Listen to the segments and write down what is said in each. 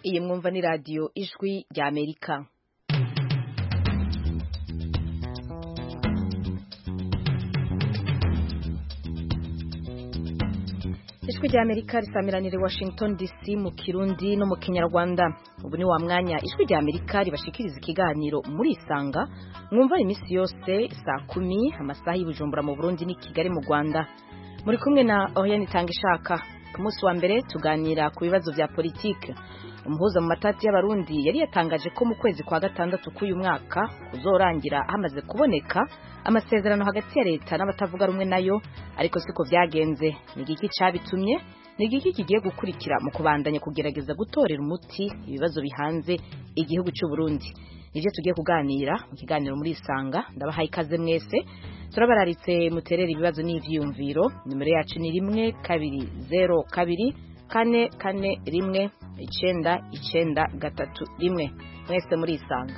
iyi mwumva ni radio Ijwi rya Amerika. Ijwi rya Amerika risamiranire Washington DC mu Kirundi no mu Kinyarwanda. Ubu ni wa mwanya Ijwi rya Amerika ribashikiriza ikiganiro muri Isanga mwumva imisi yose saa 10 amasaha y'Ibujumbura mu Burundi ni Kigali mu Rwanda. Muri kumwe na Oriane Tangishaka. Ku munsi wa mbere tuganira ku bibazo vya politike. Umuhuza mu matati y'abarundi yari yatangaje ko mu kwezi kwa gatandatu k'uyu mwaka kuzorangira hamaze kuboneka amasezerano hagati ya leta n'abatavuga rumwe nayo, ariko siko vyagenze. Ni igiki cabitumye? Ni igiki kigiye gukurikira mu kubandanya kugerageza gutorera umuti ibibazo bihanze igihugu cy'u Burundi? Nivyo tugiye kuganira mu kiganiro muri Isanga. Ndabahaye ikaze mwese. Turabararitse muterera ibibazo n'ivyiyumviro. Nimero yacu ni 1202 kane kane rimwe 993. Mwese muri Isanga.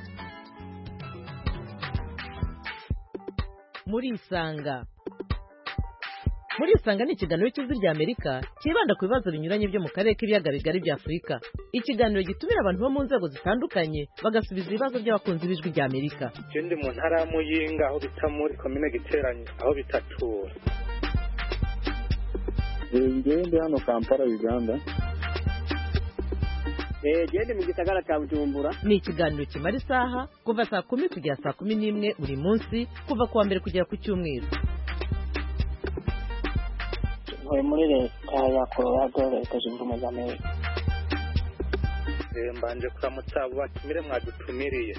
Muri Isanga. Muri Isanga ni ikiganiro cy'Ijwi rya Amerika kibanda ku bibazo binyuranye byo mu karere k'ibiyaga bigari bya Afurika. Ikiganiro gitumira abantu bo mu nzego zitandukanye bagasubiza ibibazo by'abakunzi b'Ijwi rya Amerika. Ndi mu ntara ya Muyinga aho bita muri komine Giteranye aho bitatura. Ndi hano Kampala Uganda. Ndi mu gisagara cya Bujumbura. Ni ikiganiro kimara isaha kuva saa 10 kugera saa 11 buri munsi kuva kuwa mbere kugera ku cyumweru. Muri leta ya Colorado leta zunze ubumwe za Amerika. Mbanje kuramutsa abo batumire mwadutumiriye.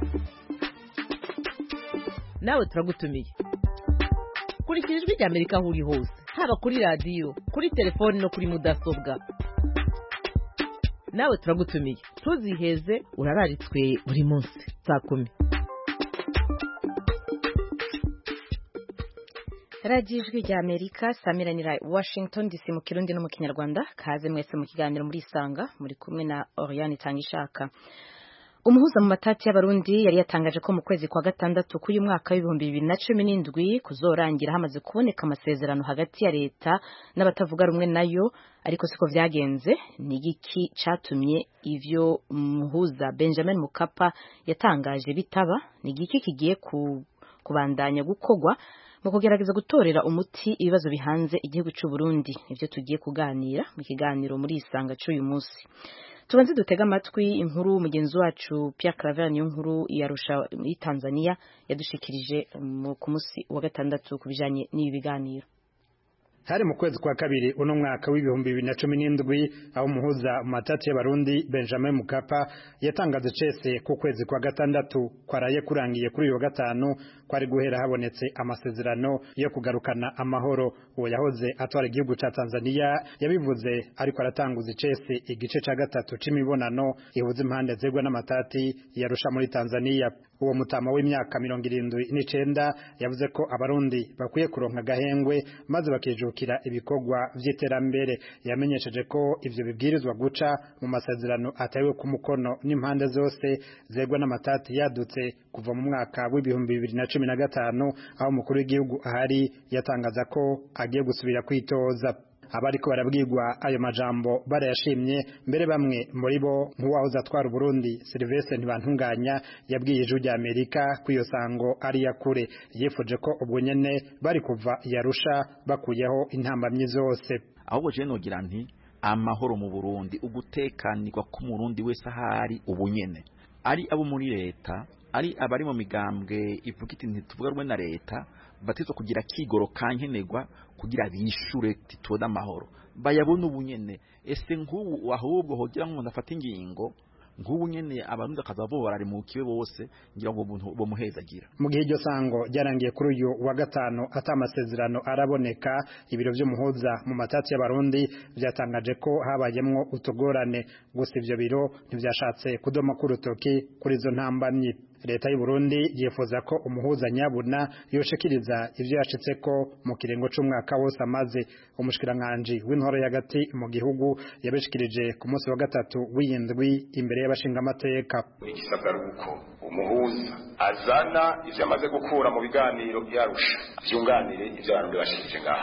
Nawe turagutumiye. Kurikira Ijwi rya Amerika aho uri hose, haba kuri radio, kuri telefone no kuri mudasobwa. Nawe turagutumiye. Tuziheze urararitswe buri munsi saa 10. Radio Ijwi rya Amerika samiranira Washington DC mu Kirundi no mu Kinyarwanda. Kaze mwese mu kiganiro muri Isanga, muri kumwe na Oriane Tangishaka. Umuhuza mu matati y'abarundi yari yatangaje ko mu kwezi kwa gatandatu k'uyu mwaka w'2017 kuzorangira hamaze kuboneka amasezerano hagati ya leta n'abatavuga rumwe nayo, ariko siko vyagenze. Ni igiki catumye ivyo umuhuza Benjamin Mkapa yatangaje bitaba? Ni igiki kigiye kubandanya gukogwa mu kugerageza gutorera umuti ibibazo bihanze igihugu cy'u Burundi? Ivyo tugiye kuganira mu kiganiro muri Isanga cy'uyu munsi. Tubanze dutega amatwi inkuru mugenzi wacu Pierre Claver niyo nkuru yarusha muri Tanzania yadushikirije ku munsi wa gatandatu kubijanye n'ibi biganiro. Hari mu kwezi kwa kabiri uno mwaka w'2017 aho umuhuza mu matati y'abarundi Benjamin Mkapa yatangaje cese ku kwezi kwa gatandatu kwaraye kurangiye kuri uyu gatanu kwari guhera habonetse amasezerano yo kugarukana amahoro. Uwo yahoze atwara igihugu ca Tanzania yabivuze ariko aratanguza cese igice ca gatatu c'imibonano ihuza impande zegwa n'amatati yarusha muri Tanzania. Uwo mutama w'imyaka 79 yavuze ko abarundi bakwiye kuronka gahengwe maze bakijukira ibikorwa vy'iterambere. Yamenyesheje ko ivyo bibwirizwa guca mu masezerano atawe ku mukono n'impande zose zegwa n'amatati yadutse kuva mu mwaka w'2015 aho umukuru w'igihugu ahari yatangaza ko agiye gusubira kwitoza. Abariko barabwirwa ayo majambo barayashimye, mbere bamwe muri bo nk'uwahoze atwara Burundi Sylvestre Ntibantunganya yabwiye Ijwi rya Amerika ko iyo sango ari yakure. Yifuje ko ubwo nyene bari kuva yarusha bakuyeho intambamyi zose. Ahubwo je nogira nti amahoro mu Burundi, ugutekanirwa ku Murundi wese ahari ubunyene, ari abo muri leta, ari abari mu migambwe ivuga iti ntituvuga rumwe na leta, batizwa kugira kigoro kankenegwa kugira bishure titoda amahoro bayabona ubunyene. Ese nk'ubu ahubwo hogira ngo ndafata ingingo nk'ubu nyene abarundi akazabo bararimukiwe bose ngira ngo bo muhezagira. Mu gihe iryo sango ryarangiye kuri uyu wa gatanu atamasezerano araboneka, ibiro vy'umuhuza mu matati y'abarundi vyatangaje ko habayemwo utugorane. Gusa ivyo biro ntivyashatse kudoma ku rutoki kuri izo ntambamyi. Leta y'u Burundi yifuza ko umuhuza nyabuna yoshikiriza ivyo yashitseko mu kirengo c'umwaka wose amaze. Umushikiranganje w'intoro y'agati mu gihugu yabishikirije ku munsi wa gatatu w'indwi imbere y'abashinga amateka. Igisabwa ruko umuhuza azana ivyo amaze gukura mu biganiro byarusha vyunganire ivyo abantu bashikije ngaha.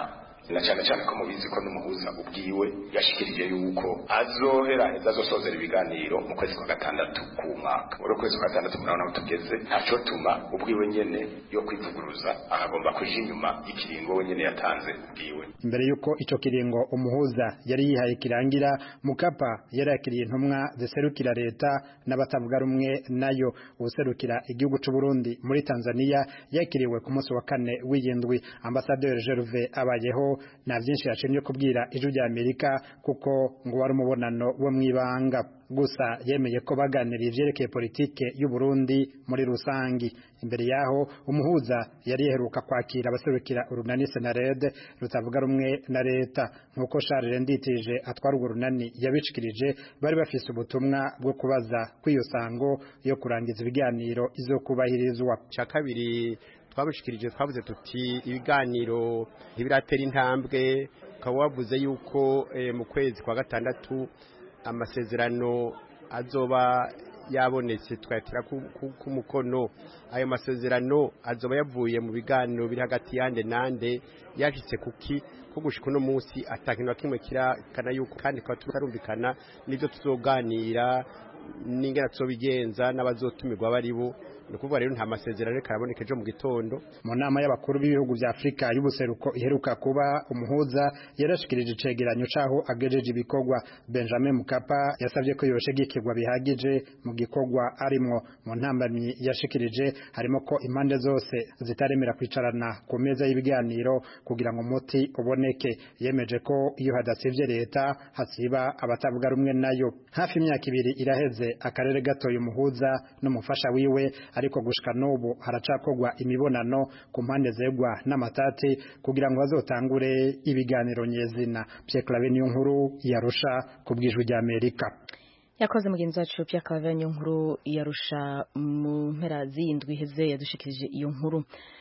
na cyane cyane ko mubizi ko n'umuhuza ubwiwe yashikirije yuko azoheraheza azosozera ibiganiro mu kwezi kwa gatandatu ku mwaka uri kwezi kwa gatandatu murabona aho tugeze ntaco tuma ubwiwe nyene yo kwivuguruza akagomba kuja inyuma y'ikiringo we nyene yatanze ubwiwe. Imbere yuko ico kiringo umuhuza yari yihaye kirangira, Mukapa yarakiriye intumwa ziserukira leta n'abatavuga rumwe nayo. Userukira igihugu c'u Burundi muri Tanzania yakiriwe ku munsi wa kane w'iyindwi. Ambassadeur Gervais Abayeho na byinshi yashimye kubwira ijwi rya Amerika kuko ngo wari umubonano wo mwibanga, gusa yemeye ko baganiriye ivyerekeye politike y'u Burundi muri rusangi. Imbere yaho umuhuza yari yeheruka kwakira abaserukira urunani Senarede rutavuga rumwe na leta, nkuko Charles Nditije atwara urwo runani yabishikirije. Bari bafise ubutumwa bwo kubaza kw'iyo sango yo kurangiza ibiganiro izokubahirizwa. Ca kabiri twabishikirije, twavuze tuti ibiganiro ntibiratera intambwe, ukaba wavuze yuko mu kwezi kwa gatandatu amasezerano azoba yabonetse twatira ku mukono. Ayo masezerano azoba yavuye mu biganiro biri hagati yande nande yashitse kuki ko gushika no munsi atakintu kimwe kirakana yuko kandi kwa turumvikana nivyo tuzoganira n'ingera tuzobigenza n'abazotumirwa baribo. Nukuvuga rero nta masezerano karaboneka ejo mu gitondo. Mu nama y'abakuru b'ibihugu vya Afrika y'ubuseruko iheruka kuba, umuhuza yarashikirije icegeranyo caho agejeje ibikorwa. Benjamin Mkapa yasavye ko yoshigikirwa bihagije mu gikorwa arimwo. Mu ntambamyi yashikirije harimo ko impande zose zitaremera kwicarana ku meza y'ibiganiro kugira ngo umuti uboneke. Yemeje ko iyo hadasivye leta hasiba abatavuga rumwe nayo. Hafi imyaka 2 iraheze akarere gatoye umuhuza n'umufasha wiwe, ariko gushika n'ubu haracakogwa imibonano ku mpande zegwa n'amatati kugira ngo bazotangure ibiganiro nyezina. Pierre Claver Niyonkuru yarusha kubwijwe rya Amerika. Yakoze mugenzi wacu Pierre Claver Niyonkuru yarusha mu mpera z'indwi heze yadushikirije iyo nkuru.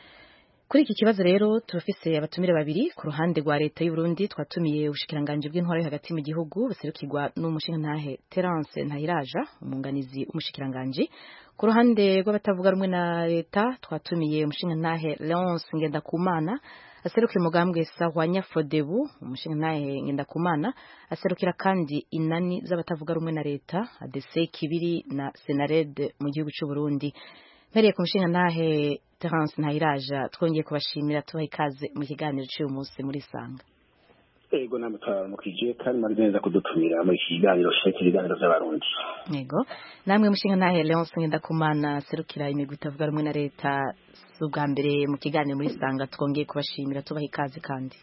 Kuri iki kibazo rero turafise abatumire babiri. Ku ruhande rwa leta y'u Burundi twatumiye ubushikiranganje bw'intwaro yo hagati mu gihugu buserukirwa n'umushingantahe Terence Ntahiraja, umunganizi w'umushikiranganje. Ku ruhande rw'abatavuga rumwe na leta twatumiye umushingantahe Leonce Ngendakumana aserukira umugambwe Sahwanya Fodebu. Umushingantahe Ngendakumana aserukira kandi inani z'abatavuga rumwe na leta ADC Kibiri na Senarede mu gihugu cy'u Burundi. Mpereye ku mushingantahe Terence Ntahiraja, twongeye kubashimira tubaha ikaze mu kiganiro cy'uyu munsi muri Sanga. Ego namutara mukije kandi mari neza kudutumira muri kiganiro shekiri ibiganiro by'abarundi. Ego namwe mushingantahe Leonce Ngendakumana serukira imigwi itavuga rumwe na leta, ubwa mbere mu kiganiro muri Sanga twongeye kubashimira tubaha ikaze kandi.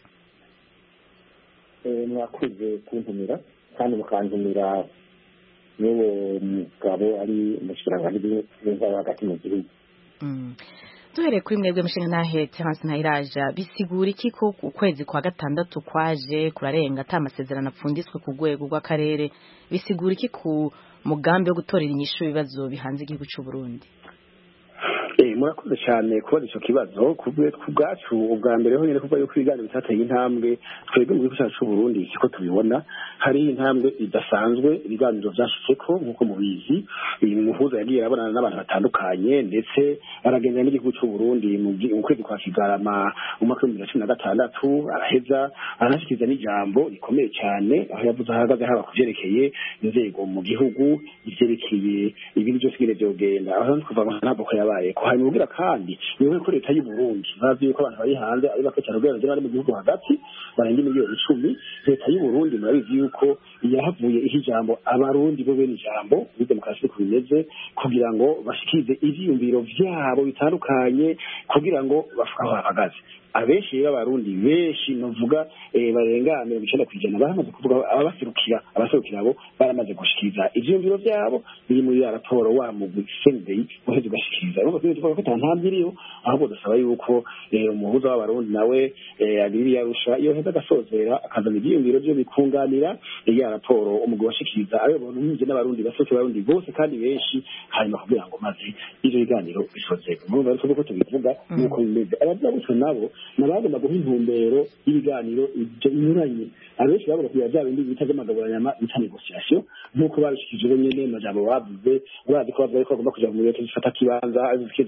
Mwakuze kuntumira kandi mukantumira n'uwo mugabo ari umushikiranganje w'intwaro hagati mu gihugu. Duhere kuri mwebwe mushingantahe Terence Ntahiraja, bisigura iki ko ukwezi kwa gatandatu kwaje kurarenga ata amasezerano apfunditswe ku rwego rw'akarere? Bisigura iki ku mugambi wo gutorera inyishu ibibazo bihanze igihugu cy'u Burundi? Murakoze cyane kubaza icyo kibazo. Kubwacu ubwa mbere ho nyine kuva yuko ibiganiro bitateye intambwe, twebwe mu gihugu cyacu cy'u Burundi siko tubibona. Hari intambwe idasanzwe ibiganiro byashitseko nk'uko mubizi. Uyu muhuza yagiye arabonana n'abantu batandukanye, ndetse aragendera n'igihugu cy'u Burundi mu kwezi kwa Kigarama mu mwaka wa 2016. Araheza arashikiriza n'ijambo rikomeye cyane aho yavuze ahagaze haba kuvyerekeye inzego mu gihugu, ivyerekeye ibindi byose bire byogenda. Aho twumva ntabwo ko yabaye ko hanyuma ugira kandi niwe ko leta y'u Burundi bavuye ko abantu bari hanze ari bake cyane ubwenge bari mu gihugu hagati barenga miliyoni 10. Leta y'u Burundi murabizi yuko yahavuye ihijambo abarundi bo bene ijambo muri demokarasi ko bimeze, kugira ngo bashikirize ivyiyumviro vyabo bitandukanye kugira ngo bafuka bahagaze. Abenshi b'abarundi benshi novuga barenga 90% baramaze kuvuga abaserukira abo baramaze gushikiriza ivyiyumviro vyabo biri muri raporo wa mu Sendei boheze gashikiriza. Urumva ko tuvuga ko ntambiriyo ahubwo dusaba yuko umuhuza w'abarundi nawe agiri yarusha iyo heza gasozera akazana ivyiyumviro byo bikunganira ya raporo umugwi washikiriza abe bontu n'inje n'abarundi basoke abarundi bose kandi benshi, hanyuma kugira ngo maze ivyo biganiro bisozeke. Urumva ko tubivuga nuko bimeze. Abadabutse nabo nabagomba guha intumbero y'ibiganiro inyuranye. Abenshi bavuga ko bya bindi bita by'amagaburanyama bita negociation, nk'uko babishikije nyene majambo bavuze. Urazi ko bavuga ko bagomba kuja mu leta ifata kibanza azikeza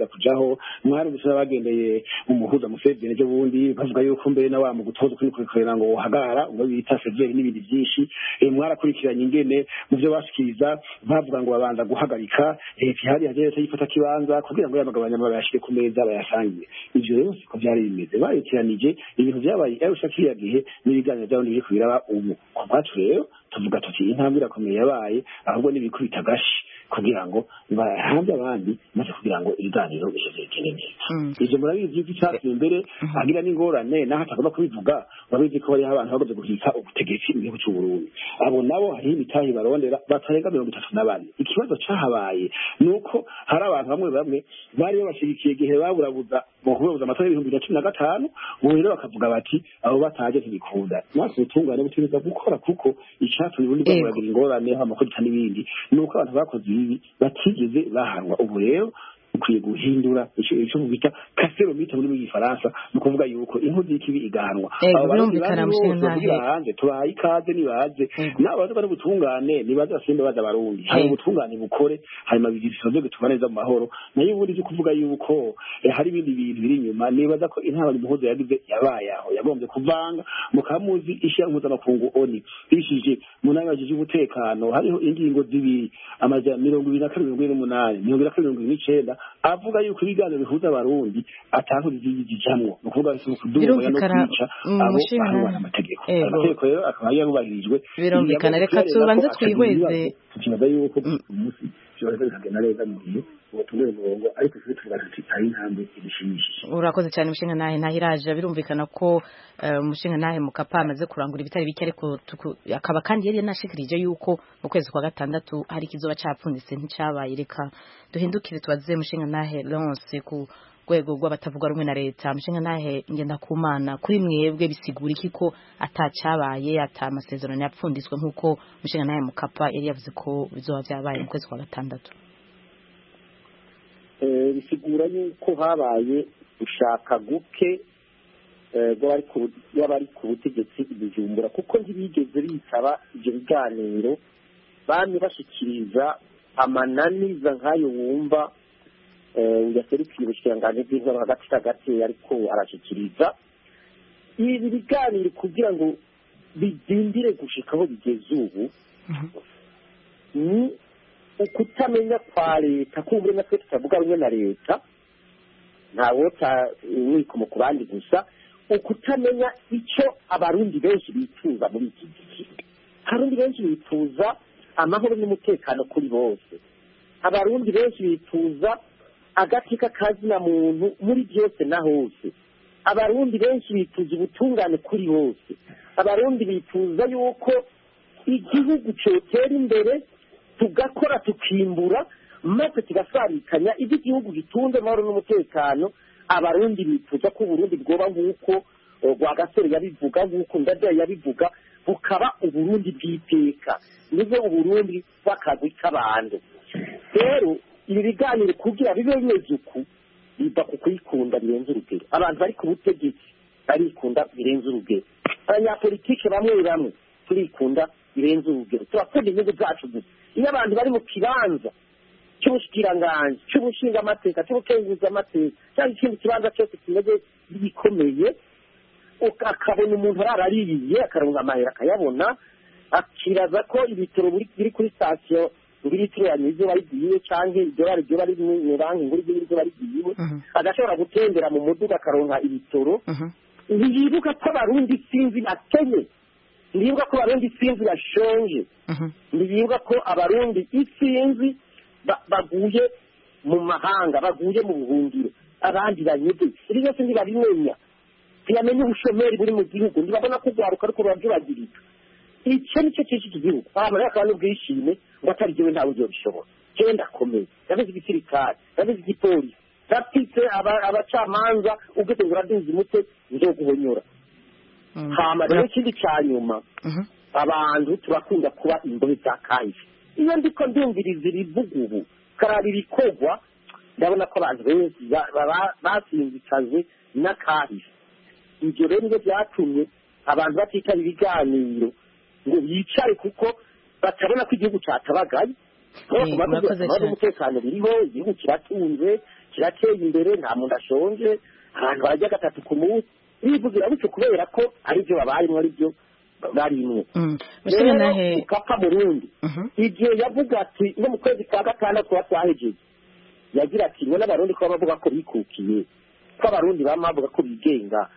biza kujaho mwarumvise n'abagendeye umuhuza Museveni ejo bundi bavuga yuko mbere na wa mu gutoza kwikorera ngo uhagarara ngo bita severi n'ibindi byinshi mwarakurikiranye ingene mu byo bashikiriza bavuga ngo babanza guhagarika ihari yaje yifata kibanza kugira ngo yamagabanya bayashire ku meza bayasangiye ivyo rero siko byari bimeze bayikiranije ibintu byabaye arusha kiyagihe n'ibiganiro byabo biri kubiraba ubu kwacu rero tuvuga tuti intambwe irakomeye yabaye ahubwo nibikubita gashi kugira ngo bahanze abandi maze kugira ngo ibiganiro bishobore neza ivyo murabizi by'icatsi imbere agira n'ingorane naho atagomba kubivuga babizi ko bari abantu bagoze guhita ubutegetsi mu gihugu cy'u Burundi abo nabo hari imitahi barondera batarenga 34 ikibazo cahabaye nuko hari abantu bamwe bari babashigikiye gihe baburabuza mu kubuza amatora y'2015 ubu rero bakavuga bati abo bataje ntibikunda natwe utungane butegeza gukora kuko icatsi ubundi bwagira ingorane amakosa n'ibindi nuko abantu bakoze ibi batigeze bahanwa ubu rero ukwiye guhindura icyo bita kaseromite muri Gifaransa mu kuvuga yuko inkozi y'ikibi igahanwa abo barumvikana mushinga hanze tubaye ikaze nibaze n'abaza bari butungane nibaze basimbe baza barundi hari ubutungane bukore hanyuma bigisoze gutubaneza mu mahoro nayo ubundi cyo kuvuga yuko hari ibindi bintu biri inyuma nibaza ko intaba y'umuhozo yagize yabayaho yagombye kuvanga mukamuzi ishya mpuzamakungu oni bishije mu nabajije umutekano hariho ingingo zibiri amajana 2228 2229 avuga yuko ibiganiro bihuza abarundi atantu bijamwo no kuvuga kuduga no kwica abo bahana amategeko rero akaba yarubahirijwe birumvikana reka tubanze twihweze tukibaza yuko umunsi cyorezo kagena neza mu gihe ubutumwe bwongo ariko turi tubaza ari intambwe ibishimishije urakoze cyane mushinga nahe ntahiraje birumvikana ko mushinga nahe Mukapa amaze kurangura ibitari bike ariko akaba kandi yari yanashikirije yuko mu kwezi kwa gatandatu hari kizoba cyapfunditse nticyabaye reka duhindukire tubaze mushinga nahe Lance ku rwego rw'abatavuga rumwe na leta mushinga nahe ngenda kumana kuri mwebwe bisigura iki ko atacyabaye atamasezerano yapfunditswe nkuko mushinga nahe Mukapa yari yavuze ko bizoba byabaye mu kwezi kwa gatandatu bisigura yuko habaye ushaka guke bari ku butegetsi Bujumbura kuko ntibigeze bitaba ibyo biganiro bamwe bashikiriza amananiza nk'ayo wumva yaserukiye ubushinganje bw'intwaro hagati ariko arashikiriza ibi biganiro kugira ngo bidindire gushikaho bigeze ubu ni ukutamenya kwa leta kumva natwe tutavuga rumwe na leta ntawo wikomo ku bandi gusa ukutamenya icyo abarundi benshi bifuza muri iki gihe abarundi benshi bifuza amahoro n'umutekano kuri bose abarundi benshi bifuza agatika kazina muntu muri byose na hose abarundi benshi bifuza ubutungane kuri bose abarundi bifuza yuko igihugu cyotera imbere tugakora tukimbura maze tugasarikanya ibyo igihugu gitunze amahoro n'umutekano abarundi bifuza ko Burundi bwoba nk'uko Rwagasore yabivuga nk'uko Ndadaye yabivuga bukaba Uburundi bw'iteka nibwo Uburundi bw'akagwi k'abantu rero ibi biganiro kugira bibe bimeze uku biva ku kwikunda birenze urugero abantu bari ku butegetsi barikunda birenze urugero abanyapolitike bamwe turikunda birenze urugero turakunda inyungu zacu gusa iyo abantu bari mu kibanza cy'ubushikiranganje cy'ubushinga amateka cy'ubukenguza amateka cyangwa ikindi kibanza cyose kimeze gikomeye akabona umuntu ararariye akaronka amahera akayabona akiraza ko ibitoro biri kuri station ngiritiranye ibyo barigiye canke ibyo bari mu banki nguri ibyo barigiye agashobora gutembera mu muduga akaronka ibitoro ntiyibuka ko abarundi sinzi bakenye ndibuka ko abarundi sinzi bashonje ndibuka ko abarundi isinzi baguye mu mahanga baguye mu buhungiro abandi banyede iri byose ntibabimenya ntibamenye ubushomeri buri mu gihugu ntibabona ko rwaruka ariko babyibagirika icyo nicyo cyinshi cy'igihugu amarira akaba n'ubwishime ngo atari jyewe ntawe ugiye bishobora jyewe ndakomeye ndabizi igisirikare ndabizi igipolisi ndafite abacamanza ubwite ngo uraduza umutwe nzoguhonyora hama rero ikindi cya nyuma abantu turakunda kuba imbohe za kahise iyo ndiko ndumviriza ibivuga ubu karaba ibikorwa ndabona ko abantu benshi basinzikaze n'akahise ibyo rero nibyo byatumye abantu batitaba ibiganiro ngo bicare kuko batabona ko igihugu cyatabagaye umutekano biriho igihugu kiratunze kirateye imbere nta muntu ashonje abantu barajya gatatu ku munsi bivugira bityo kubera ko ari byo babayemo ari byo barimwe rero ukapfa Burundi igihe yavuga ati no mu kwezi kwa gatandatu twahejeje yagira ati ngo n'abarundi ko bavuga ko bikukiye ko abarundi bamavuga ko bigenga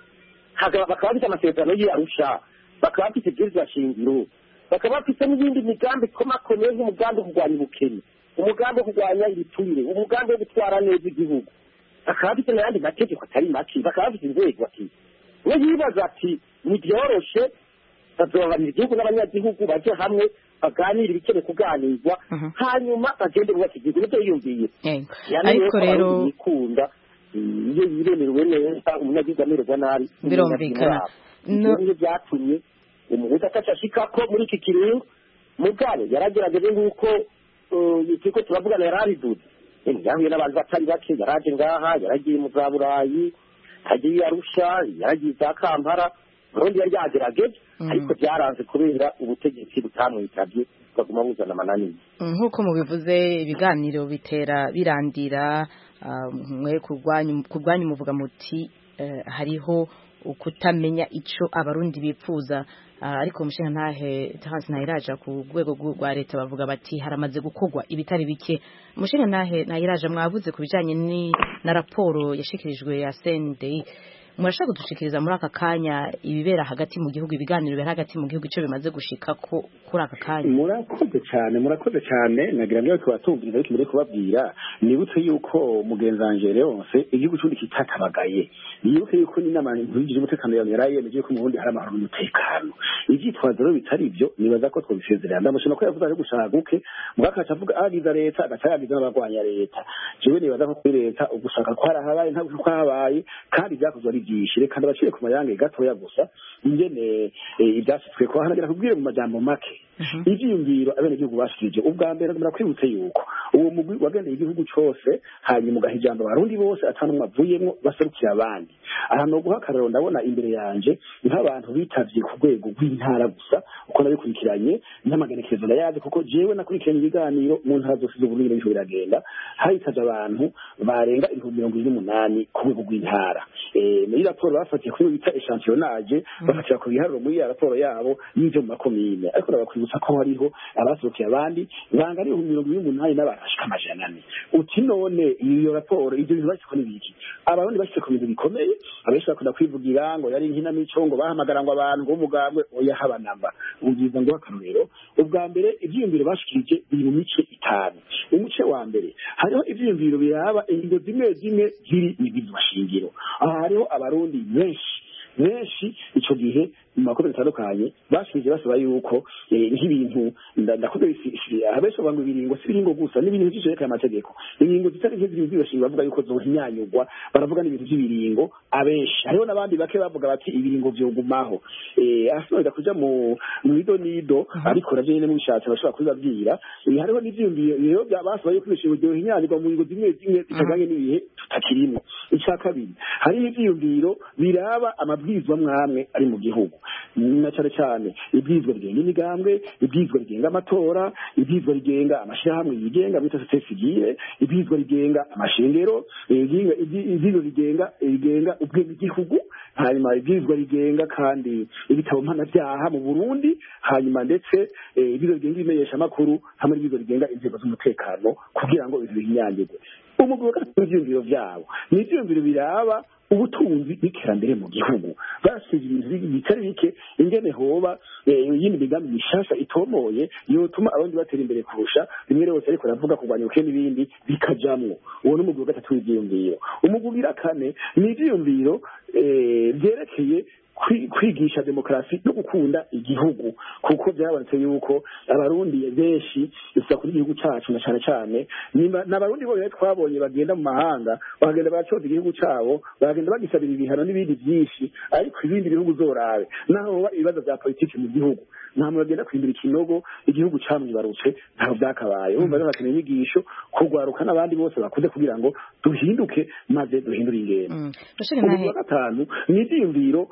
bakaba bafite amasezerano y'Arusha bakaba bafite ibyiza shingiro bakaba bafite n'ibindi migambi komakomeye nk'umugambi wo kurwanya ubukene umugambi wo kurwanya ibiturire umugambi wo gutwara neza igihugu bakaba bafite n'ayandi mategeko atari make bakaba bafite inzego ati we yibaza ati nibyoroshe bazobanira igihugu n'abanyagihugu baje hamwe baganira ibikene kuganirwa hanyuma bagende bubaka igihugu nibyo yiyumviye ariko rero ikunda iyo yiremerewe neza umunyagihugu amererwa nabi birumvikana n'ibyo byatumye umuhuza atashashika ko muri iki kiringo mugabe yaragerageje nk'uko turiko turavugana yarabiduze yahuye n'abantu batari bake yaraje ngaha yaragiye mu za Burayi yagiye Arusha yaragiye za Kampala Burundi yari yagerageje ariko byaranze kubera ubutegetsi butamwitabye baguma buzana amananiza nk'uko mubivuze ibiganiro bitera birandira mwe kurwanya muvuga muti hariho ukutamenya ico abarundi bipfuza ariko umushinga ntahe Terence Ntayiraja ku rwego rwa leta bavuga bati haramaze gukorwa ibitari bike umushinga ntahe Ntayiraja mwavuze ku bijanye na raporo yashikirijwe ya CNDI murashaka kudushikiriza muri aka kanya ibibera hagati mu gihugu ibiganiro bibera hagati mu gihugu ico bimaze gushika ko kuri aka kanya murakoze cyane nagira ngo tubatumvirize ariko muri kubabwira nibutse yuko mugenzanje Leonce igihugu cyundi kitatabagaye nibuke yuko n'inama nk'ijije umutekano yaraye yemeje ko mu Burundi hari amahoro n'umutekano ivyitwazo rero bitari byo nibaza ko twabisezerera ndamushima ko yavuze ari gushaka guke mugakaca avuga agiza leta agacayagiza n'abagwanya leta jewe nibaza ko kuri leta ugushaka ko harahabaye ntabwo ko habaye kandi byakozwe ari byishire kandi abacire ku mayange gatoya gusa ingene ibyasitswe ko hanagira kubwire mu majambo make ivyiyumviro abene gihugu bashikije ubwa mbere murakwibutse yuko uwo mugwi wagendeye igihugu cyose hanyuma ugahijamba abarundi bose atanumwe avuyemwo baserukira abandi aha no guhakararo ndabona imbere yanje nk'abantu bitavye ku rwego rw'intara gusa uko nabikurikiranye n'amagenekerezo ndayazi kuko jewe nakurikiranye ibiganiro mu ntara zose z'Uburundi n'ibyo biragenda hahitaje abantu barenga 28 ku rwego rw'intara muri raporo bafatiye kuri bita echantillonnage bafatira ku biharuro muri ya raporo yabo y'ivyo mu makomine ariko nabakwibutsa ko hariho abasohokeye abandi banga ari 28 n'abashika amajana 4 uti none iyo raporo ivyo bintu bashyiko n'ibiki abarundi bashyitse ku bintu bikomeye abenshi bakunda kwivugira ngo yari inkinamico ngo bahamagara ngo abantu ngo umugambwe oya habanamba ubwiza ngo akarorero ubwa mbere ivyiyumviro bashikirije biri mu mice 5 umuce wa mbere hariho ivyiyumviro biraba ingingo zimwe ziri n'ibizwa shingiro hariho abarundi benshi ico gihe mu makomune atandukanye bashije basaba yuko nk'ibintu ndakuze abenshi bavuga ngo ibiringo si ibiringo gusa n'ibintu by'isheka amategeko ibiringo zitari nk'ibintu by'ibashinga bavuga yuko zohinyanyugwa baravuga n'ibintu by'ibiringo abenshi hariho n'abandi bake bavuga bati ibiringo byogumaho asohoza kuja mu nido ariko navyo nyene mu bishatse bashobora kubibabwira hariho n'ivyiyumviro rero basaba yuko ibishingo byohinyanyugwa mu ngingo zimwe zitajanye n'ibihe tutakirimo icya kabiri hari ivyiyumviro biraba amabwizwa mwamwe ari mu gihugu na cyane ibyizwa rigenga imigambwe ibyizwa rigenga amatora ibyizwa rigenga amashirahamwe yigenga bita societe civile ibyizwa rigenga amashengero ibyizwa rigenga ubwenegihugu hanyuma ibyizwa rigenga kandi ibitabo mpanabyaha mu Burundi hanyuma ndetse ibyizwa rigenga ibimenyesha makuru hamwe n'ibyizwa rigenga inzego z'umutekano kugira ngo ibintu bihinyanyirwe umugabo w'ivyiyumviro vyabo ni ivyiyumviro biraba ubutunzi n'iterambere mu gihugu basize ibintu bitari bike ingene hoba yindi migambi mishasha itomoye yotuma abandi batera imbere kurusha rimwe rero ariko ravuga kurwanya ubukene n'ibindi bikajamwo uwo n'umugwi wa gatatu w'ivyiyumviro umugwi wa kane ni ivyiyumviro byerekeye kwigisha demokrasi no gukunda igihugu kuko byabonetse yuko abarundi benshi isa kuri igihugu cyacu na cyane n'abarundi bo twabonye bagenda mu mahanga bagenda bacoza igihugu cyabo bagenda bagisabira ibihano n'ibindi byinshi ariko ibindi bihugu zorabe naho ibibazo bya politiki mu gihugu nta muntu agenda kwindura ikinogo igihugu camwibarutse ntaho byakabaye urumva rero bakeneye inyigisho kugwaruka n'abandi bose bakuze kugira ngo duhinduke maze duhindure ingendo wa gatanu ni ivyiyumviro bija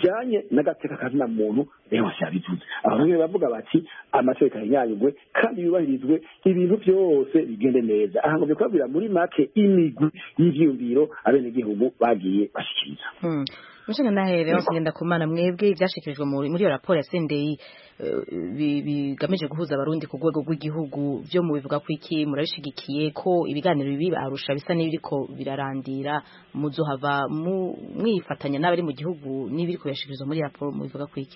bijanye n'agateka kazina muntu yose yabivuze abantu bavuga bati amategeko yanyanyugwe kandi yubahirizwe ibintu byose bigende neza aha ngo kubabwira muri make imigwi y'ivyumviro abenegihugu bagiye bashikiriza Mushinga nahere ngenda kumana mwebwe ibyashikirijwe muri iyo raporo ya Sendei bigamije guhuza abarundi ku rwego rw'igihugu byo mu bivuga ko iki murabishigikiye ko ibiganiro bibi arusha bisa n'ibiriko birarandira muzohava mwifatanya n'abari mu gihugu n'ibiriko yashikirizwa muri raporo mu bivuga ko iki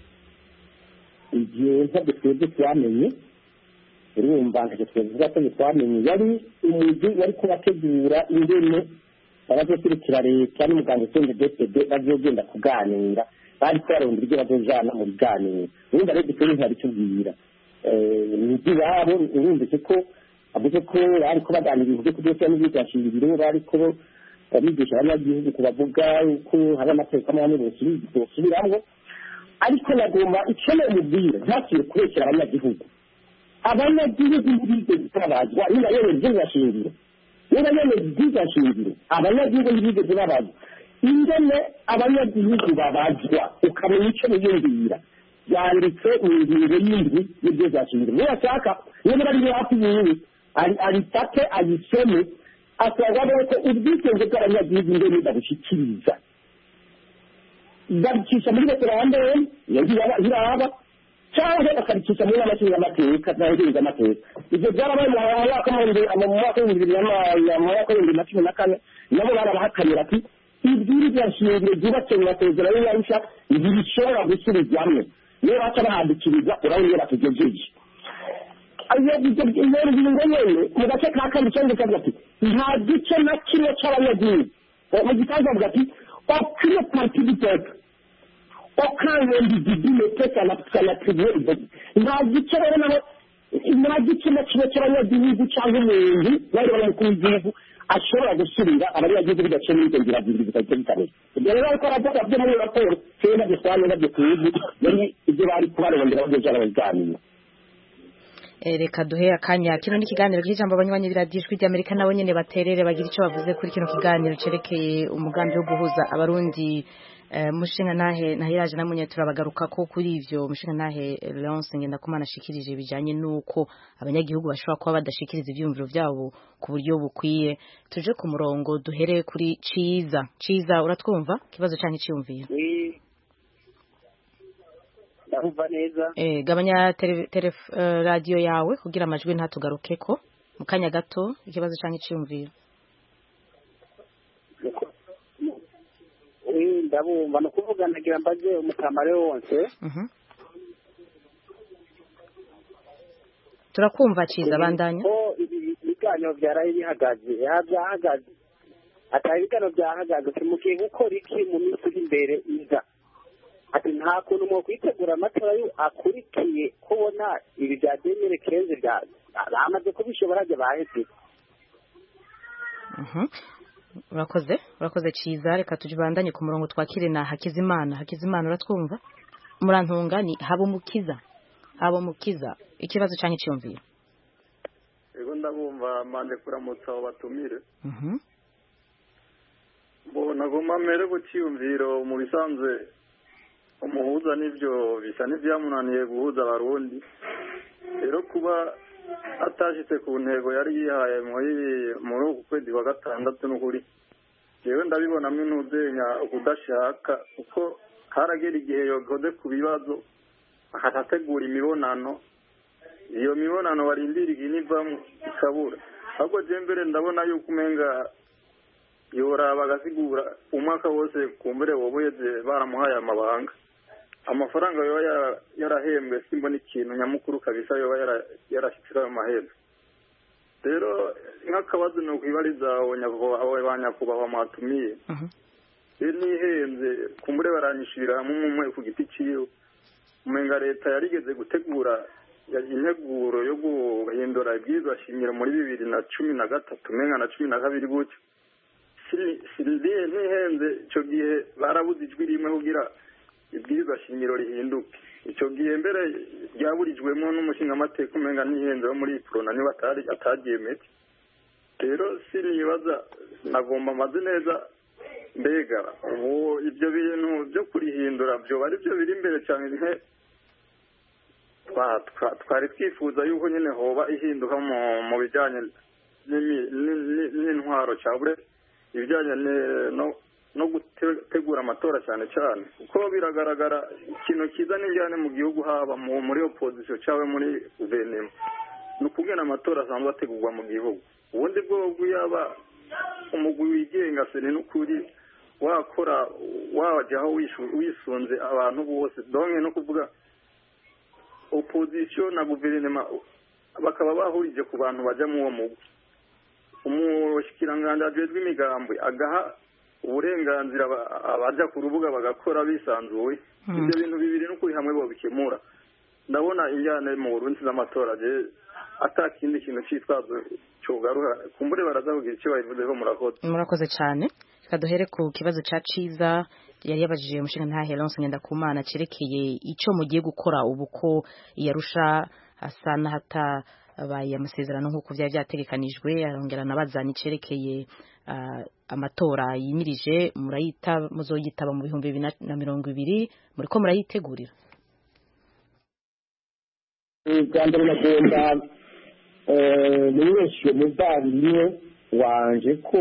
igihe ntabwo twebwe twamenye urumva ntabwo twebwe twamenye yari umujyi wari kubategura ingene abazokurikira leta n'umuganga usenge DPD bazogenda kuganira bariko barondera ibyo bazojana mu biganiro ubundi rero dukwiye ntibabitubwira nibyo iwabo urumvise ko avuze ko bariko baganira ibintu vyo kubyosya n'ibyigashingiro bariko bigisha abanyagihugu kubavuga uko hari amategeko amwe bosubiramwo ariko nagomba icyo namubwira ntakwiye kurekera abanyagihugu ntibigeze babazwa niba yemera ibyigashingiro niba yemera ibyigashingiro abanyagihugu ntibigeze babazwa ingene abanyagihugu babazwa ukamenya icyo biyumvira yanditse mu ngingo y'indwi y'ibyigashingiro niba ashaka niba ari hafi yiwe aritate ayisome asanga ko ubwigenge bw'abanyagihugu ingene babushyikiriza babicisha muri referendum hiraba cyangwa bakabicisha muri n'amashingamateka n'abahingamateka ibyo byarabaye mu mwaka w'ibihumbi na cumi na kane nabo barabahakanira ati ibwirizwa shingiro ryubatse mu masezerano y'Arusha ntibishobora gusubizwamwo niyo baca bahadikiriza urabona iyo batugejeje iyo ngingo nyene mu gace ka kabiri cyangwa kavuga ati nta gice na kimwe c'abanyagihugu mu gitangaza avuga ati aucune partie du peuple aucun individu ne peut s'en attribuer nta gice rero nabo nta gice na kimwe c'abanyagihugu cyangwa umuntu bari bari mukuru w'igihugu ashobora gusubira abanyagihugu bidaciye muri izo nzira zibiri zitahita bitabera ibyo rero ariko aravuga byo muri raporo kera nabyo twane nabyo tuzi yari ibyo bari kubarondera bagejana mu biganiro reka duhe akanya kino n'ikiganiro cy'ijambo abanywanyi biradijwi ry'Amerika nabo nyene baterere bagira icyo bavuze kuri kino kiganiro cerekeye umugambi wo guhuza abarundi mushinga nahe nahiraje namunye turabagaruka ko kuri ivyo mushinga nahe Leonce ngenda kumana ashikirije bijanye nuko abanyagihugu bashobora kuba badashikiriza ivyumviro vyabo ku buryo bukwiye tuje ku murongo duhere kuri Ciza uratwumva kibazo cyane cyumvira ndumva neza gabanya radio yawe kugira amajwi ntatugarukeko mu kanya gato ikibazo cyane cyumvira ndabumva no kuvuga nagira mbaze umutamare wose turakumva Ciza bandanya ko ibiganiro byaraye bihagaze byahagaze atari ibiganiro byahagaze kimukiye gukora iki mu minsi iri imbere iza ati nta kuntu mwo kwitegura amatora akurikiye kubona ibi bya demire kenze bamaze kubishobora byo baheze urakoze Ciza reka tujibandanye ku murongo twakire na Hakizimana uratwumva murantunga ni Habumukiza ikibazo cyane cyumvira yego ndabumva mande kuramutsa abo batumire nagomba mere gucyumviro mu bisanzwe umuhuza n'ibyo bisa n'ibyamunaniye guhuza abarundi rero kuba atashitse ku ntego yari yihaye muri uku kwezi kwa gatandatu n'ukuri jewe ndabibonamwo intuzenya ukudashaka kuko haragera igihe yokoze ku bibazo akategura imibonano iyo mibonano barindira igihe ivamo ikabura ahubwo je mbere ndabona yuko umenga yoraba agasigura umwaka wose kumbere wobuheze baramuhaye amabanga amafaranga yoba yarahembwe simbona ikintu nyamukuru kabisa yoba yarashikira ayo mahembe rero nk'akabazo ni ukwibariza abo banyakubahwa mwatumiye nihenze kumbure baranyishirira hamwe umwe ku giti ciwe umenga leta yarigeze gutegura integuro yo guhindura ibwirizwa shingiro muri 2013 umenga na 12 gutyo nihenze ico gihe barabuze ijwi rimwe kugira ibwirizwa shingiro rihinduke icyo gihe mbere ryaburijwemo n'umushingamateka umenga nihenze wo muri prona niba ataryemeye rero sinibaza nagomba amaze neza mbega ubu ibyo bintu byo kurihindura guhindura byo ari byo biri imbere cyane twari twifuza yuko nyine hoba ihinduka mu bijyanye n'intwaro cyangwa ibijyanye no gutegura amatora cyane cyane kuko biragaragara ikintu kiza n'injyane mu gihugu haba muri opozisiyo cyangwa muri guverinoma ni ukubwira amatora asanzwe ategurwa mu gihugu ubundi bwo yaba umugwi wigenga seni n'ukuri wakora wajyaho wisunze abantu bose donke no kuvuga opozisiyo na guverinoma bakaba bahurije ku bantu bajya mu uwo mugwi umushikiranganji ajejwe imigambwe agaha uburenganzira abajya ku rubuga bagakora bisanzuye ibyo bintu bibiri n'ukuri hamwe bobikemura ndabona injyane mu Burundi z'amatora atakindi kintu cyitwazo cyogaruka kumbure baraza kugira icyo bayivuzeho murakoze cyane reka duhere ku kibazo ca Ciza yari yabajije umushinga nta Helence Ngendakumana cerekeye icyo mugiye gukora ubu ko yarusha asa n'ahatabaye amasezerano nk'uko byari byategekanijwe arongera nabazana icerekeye amatora yimirije muzoyitaba mu 2020 muriko murayitegurira Uganda nagomba mwese muvandimwe wanje ko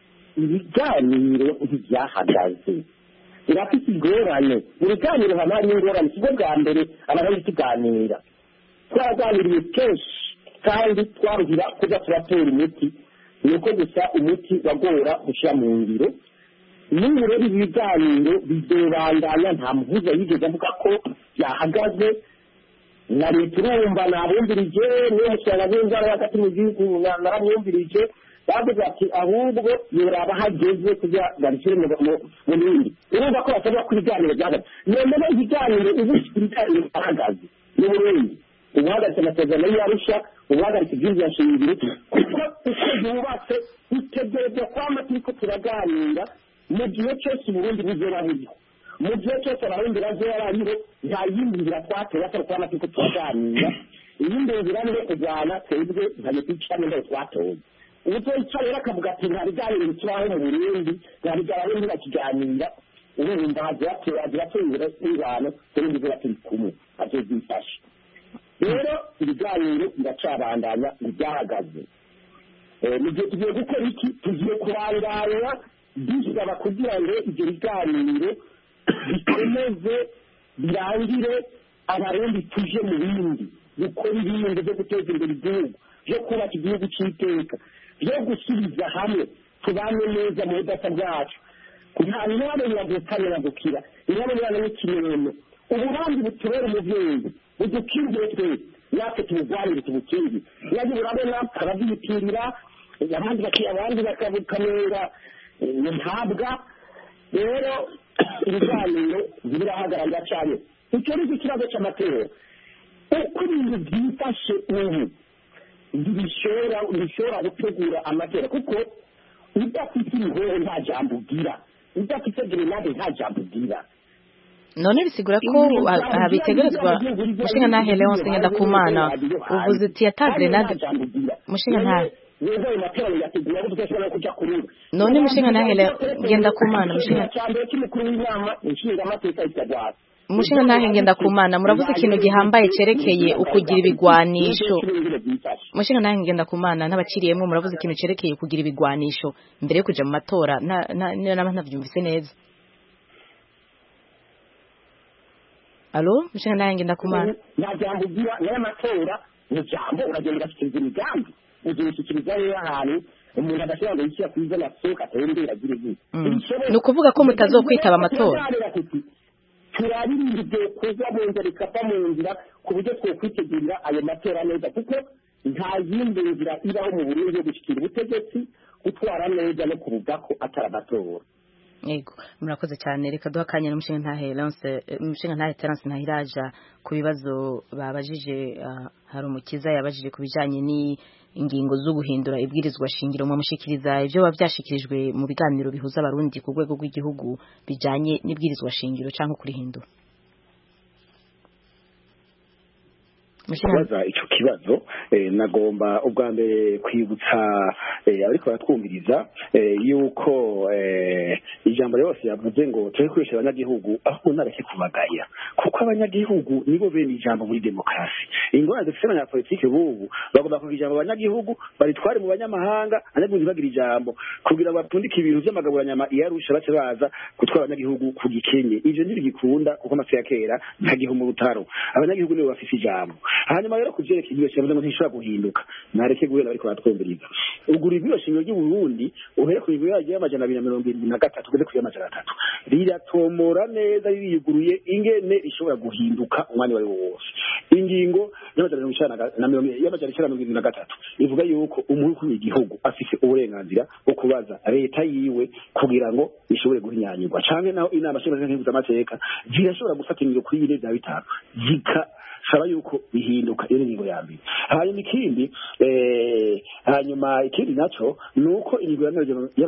ibiganiro ntibyahagaze birafite ingorane mu biganiro haba hari ingorane ikigo bwa mbere abantu tuganira twaraganiriye kenshi kandi twarugira kuza turatora imiti ni uko gusa umuti wagora gushyira mu ngiro n'ubu rero ibi biganiro bizobandanya nta muhuza yigeze avuga ko byahagaze na leta urumva nabumvirije niyo musanga n'inzara hagati mu gihugu naramwumvirije bavuga ati ahubwo yoraba hageze kugira barikire mu bindi urumva ko basabwa ku biganiro byahagaze none ibiganiro ubu ibiganiro byahagaze ni Burundi ubuhagaritse amasezerano y'Arusha ubuhagaritse ibyinshi yashingiro kuko uko yubatse utegereza kwama turiko turaganira mu gihe cyose Burundi buzoba buriho mu gihe cyose abarundi bazoba bariho nta yindi nzira twateye atari kwama turiko turaganira iyindi nzira ni kujyana twebwe ntayo twicane ndo twatoye uzoyicara rero akavuga ati nta biganiro bikibaho mu Burundi nta biganiro bakiganira urumva hagira tuyira ingano turundi zira turi kumwe azobyifasha rero ibiganiro biracabandanya ibyahagaze mu gihe tugiye gukora iki tugiye kurangara dusaba kugira ngo ibyo biganiro bikomeze birangire abarundi tuje mu bindi gukora ibindi byo guteza imbere igihugu byo kubaka igihugu cy'iteka byo gusubiza hamwe tubane neza mu budasa bwacu nta mwanya biragukanya gukira mwanya n'ikimenyetso uburundi butubera umuvyeyi budukingire twese natwe tubugwanire tubukingire yaje urabona abavyitirira abandi bakabukamera ntabwa rero ibiganiro birahagarara cyane icyo ni ikibazo cy'amatora uko ibintu byifashe ubu bishobora gutegura amatora kuko udafite ibihoho nta jambo ugira udafite grenade nta jambo ugira none bisigura ko bitegerezwa mushinga nta Helence Ngendakumana uvuze uti ata grenade mushinga nta none mushinga nta Ngendakumana mushinga nta Ngendakumana muravuze ikintu gihambaye cerekeye ukugira ibigwanisho mushinga nta Ngendakumana n'abaciriyemo muravuze ikintu cerekeye ukugira ibigwanisho mbere yo kuja mu matora ntavyumvise neza Alo mushinga nta Ngendakumana nta jambo ugira n'amatora ni jambo uragenda ugashikiriza imigambi ugishikiriza rero ahantu umuntu adashobora ngo yishyira kwiza na soka atembera agira igihe ni ukuvuga ko mutazokwitaba amatora turabirinde ibyo kuza mu nzira bikava mu nzira ku buryo twokwitegurira ayo matora neza kuko nta yindi nzira ibaho mu Burundi yo gushyikira ubutegetsi gutwara neza no kuvuga ko atari amatora yego murakoze cyane reka duha akanya n'umushinga nta Terence Ntahiraja ku bibazo babajije hari umukiza yabajije ku bijanye n'ingingo zo guhindura ibwirizwa shingiro mu mushikiriza ibyo bavyashikirijwe mu biganiro bihuza abarundi ku rwego rw'igihugu bijanye n'ibwirizwa shingiro canke kurihindura kubaza ico kibazo nagomba ubwa mbere kwibutsa ariko baratwumviriza yuko ijambo yose yavuze ngo turi kwesha abanyagihugu aho nareke kubagaya kuko abanyagihugu nibo bene ijambo muri demokarasi ingorane dufite n'abanyapolitike bubu bagomba kugira ijambo abanyagihugu baritware mu banyamahanga abanyagihugu bagira ijambo kugira bapfundike ibintu by'amagaburanyama iyarusha bace baza gutwara abanyagihugu ku gikenye ivyo ntibigikunda kuko amaso ya kera ntagiho mu rutaro abanyagihugu nibo bafise ijambo hanyuma rero kuvyerekeye ibyo cyane ngo ntishobora guhinduka nareke guhera ariko batwumviriza ugura ibyo shingiro ry'u Burundi uhere ku ibyo yagiye amajana 273 kugeze ku amajana 3 riratomora neza ririyuguruye ingene ishobora guhinduka umwanya wari wose ingingo y'amajana 173 ivuga yuko umuntu w'igihugu afise uburenganzira bwo kubaza leta yiwe kugira ngo ishobore guhinyanyirwa canke naho inama nshingamateka amateka zirashobora gufata ingingo kuri bine bya bitanu saba yuko bihinduka iyo ngingo ya mbere hanyuma ikindi naco nuko ingingo ya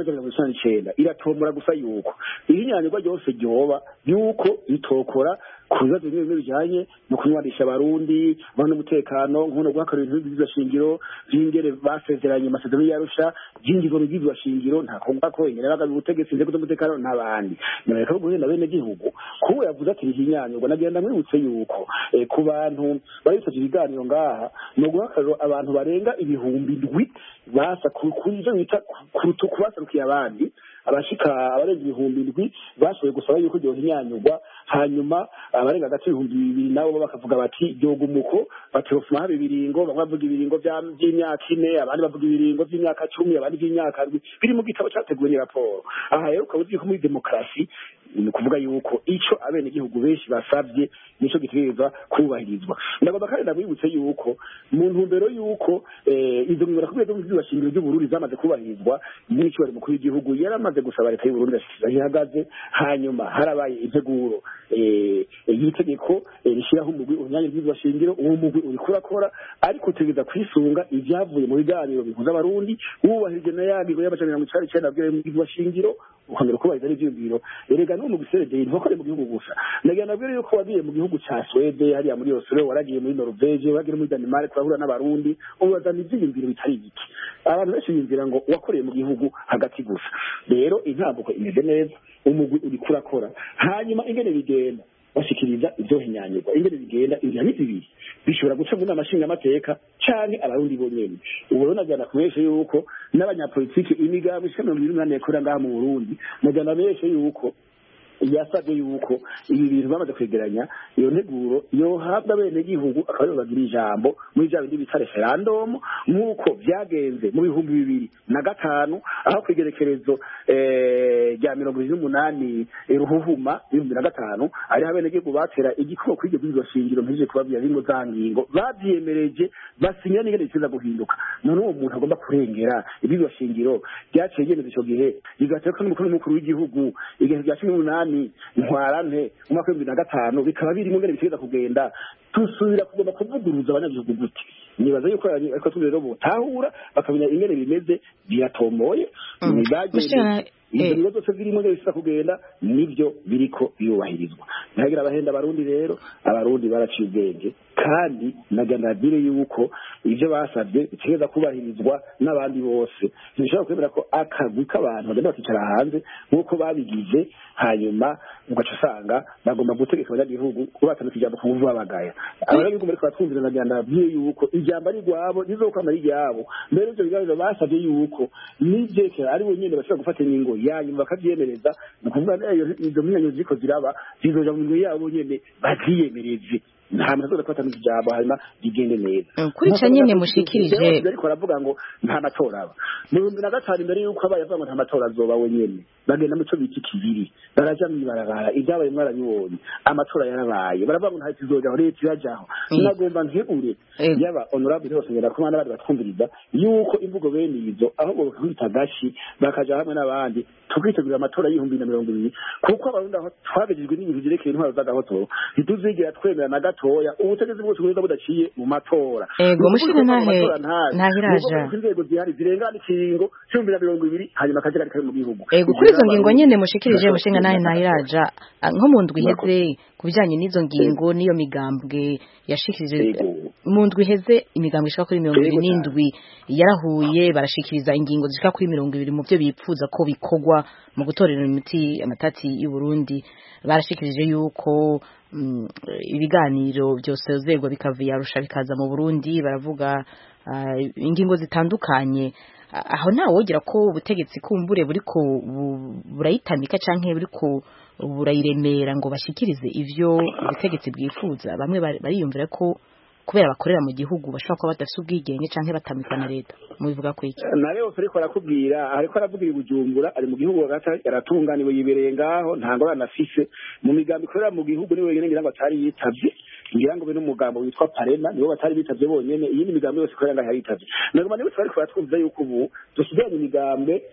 199 iratomora gusa yuko ihinyanyirwa ryose ryoba yuko itokora ku bibazo bimwe bijanye no kunywanisha abarundi bano umutekano nkuno guhakara ibintu by'ibishingiro by'ingere basezeranye amasezerano yarusha by'ingizo by'ibishingiro nta kuvuga ko ingere bagabi ubutegetsi nzego z'umutekano n'abandi nareka guhenda bene gihugu kuko yavuze ati ihinyanyirwa nagenda mwibutse yuko ku bantu barifashe ibiganiro ngaha no guhakara abantu barenga ibihumbi 7 basa kuri ivyo bita kubasarukiye abandi abashika abarenga ibihumbi 7 bashoboye gusaba yuko ryo hinyanyirwa hanyuma abarenga gato 2,000 nabo bakavuga bati jogumuko batofuma habe biringo bamwe bavuga ibiringo by'imyaka 4 abandi bavuga ibiringo by'imyaka 10 abandi by'imyaka 2 biri mu gitabo cyateguwe ni raporo aha rero ukavuga ko muri demokarasi ni kuvuga yuko ico abene gihugu benshi basavye nico gitegerezwa kubahirizwa ndagomba kandi ndabwibutse yuko mu ntumbero yuko izo ngora kubera zo zibashingiro ry'u Burundi zamaze kubahirizwa n'icyo bari mukuru w'igihugu yaramaze gusaba leta y'u Burundi ihagaze hanyuma harabaye integuro y'itegeko rishiraho umugwi unyanye ry'ibashingiro uwo mugwi uri kurakora ariko utegeza kwisunga ivyavuye mu biganiro bihuza abarundi wubahirije na yagigo y'abacana 19 abwiye mu bashingiro ukongera kubahiriza n'ivyumviro erega no mu giserede ntokore mu gihugu gusa nagira nabwire yuko wagiye mu gihugu ca Sweden hariya muri Oslo waragiye muri Norvege wagiye muri Denmark kurahura n'abarundi ubazana ivyumviro bitari biki abantu benshi bimvira ngo wakoreye mu gihugu hagati gusa rero intambuko imeze neza umugwi uri kurakora hanyuma ingene bigenda bashikiriza ivyo hinyanyirwa ingene bigenda ibihano bibiri bishobora guca mu nama nshingamateka canke abarundi bonyene ubu rero najana kumeshe yuko n'abanyapolitiki imigambi ishano y'umwana yakora ngaha mu Burundi najana meshe yuko yasabye yuko ibi bintu bamaze kwegeranya iyo nteguro yohabwa bene gihugu akaba bagira ijambo muri bya bindi bita referendum nk'uko byagenze mu 2005 aho kwegerekerezo rya 28 ruhuhuma 2005 ari abene gihugu batera igikoko kuri ibyo shingiro mpije kubabwira bingo zangingo babyemereje basinya n'ingene biza guhinduka none uwo muntu agomba kurengera ibyo shingiro byaciye gene ico gihe bigateka n'umukuru w'igihugu igihe bya 18 ntwarante umwaka wa 2005 bikaba biri mu ngene bitegeza kugenda tusubira kugomba kuvuguruza abanyagihugu gute nibaza yuko ariko tubero botahura bakamenya ingene bimeze biratomboye nibagende ibyo byose birimo ngene bisa kugenda nibyo biriko biyubahirizwa ntagira abahenda abarundi rero abarundi baraciye ubwenge kandi naganadire yuko ivyo basabye bitegeza kubahirizwa n'abandi bose ntishobora kwemera ko akagwi k'abantu bagenda bakicara hanze nk'uko babigize hanyuma ugaca usanga bagomba gutegeka abanyagihugu kubatana ijambo ku buvu babagaya abanyagihugu bariko batwumvira naganadire yuko ijambo ari rwabo rizokwama ari ryabo mbere ivyo biganiro basabye yuko n'ivyekera ari bonyene bashobora gufata ingingo yanyuma bakavyemereza ni ukuvuga izo myanyo ziko ziraba zizoja mu minwe yabo nyene bavyiyemereze nta muntu azofata n'ijambo hanyuma rigende neza kurica nyene mushikirije ariko baravuga ngo nta matora aba mu 2005 imbere yuko abaye avuga ngo nta matora azoba wenyene bagenda mu cyo bita ikibiri baraja mwibarabara ibyabaye mwarabibonye amatora yarabaye baravuga ngo nta kizojaho leta irajaho nagomba nkebure yaba honorable hose ngera kumana bari batwumviriza yuko imvugo bene izo aho bo kwita gashi bakaja hamwe n'abandi tukwitegura amatora y'ihumbi na 2020 kuko abarundi aho twabejejwe n'ibintu byerekeye intwaro z'agahoto ntituzigera twemera na gato gatoya ubutegetsi bwose buza budaciye mu matora ego mushire ntahiraja inzego zihari zirengana ikiringo 2020 hanyuma akajagari kari mu gihugu ego kuri izo ngingo nyene mushikirije mushinga ntahiraja nko mu ndwi iheze kubijanye n'izo ngingo niyo migambwe yashikirije mu ndwi iheze imigambwe ishaka kuri 27 yarahuye barashikiriza ingingo zishika kuri 20 mu byo bipfuza ko bikogwa mu gutorera imiti amatati y'u Burundi barashikirije yuko ibiganiro byose uzegwa bikavuye Arusha bikaza mu Burundi baravuga ingingo zitandukanye aho ntawe wogira ko ubutegetsi kumbure buriko burayitamika canke buriko burayiremera ngo bashikirize ivyo ubutegetsi bwifuza bamwe bariyumvira ko kubera bakorera mu gihugu bashobora kuba badafite ubwigenge canke batamikwa na leta mubivuga ko iki na rero ariko arakubwira ariko aravugira ibujumbura ari mu gihugu yaratunganiwe yibereye ngaho ntango banafise mu migambi ikorera mu gihugu ni wenyene ngira ngo atari yitavye ngira ngo be n'umugambo witwa Parena nibo batari bitavye bonyene iyi ni migambi yose ikorera ngaho yitavye nagoma nibo ariko baratwumva yuko ubu dusubiranye imigambi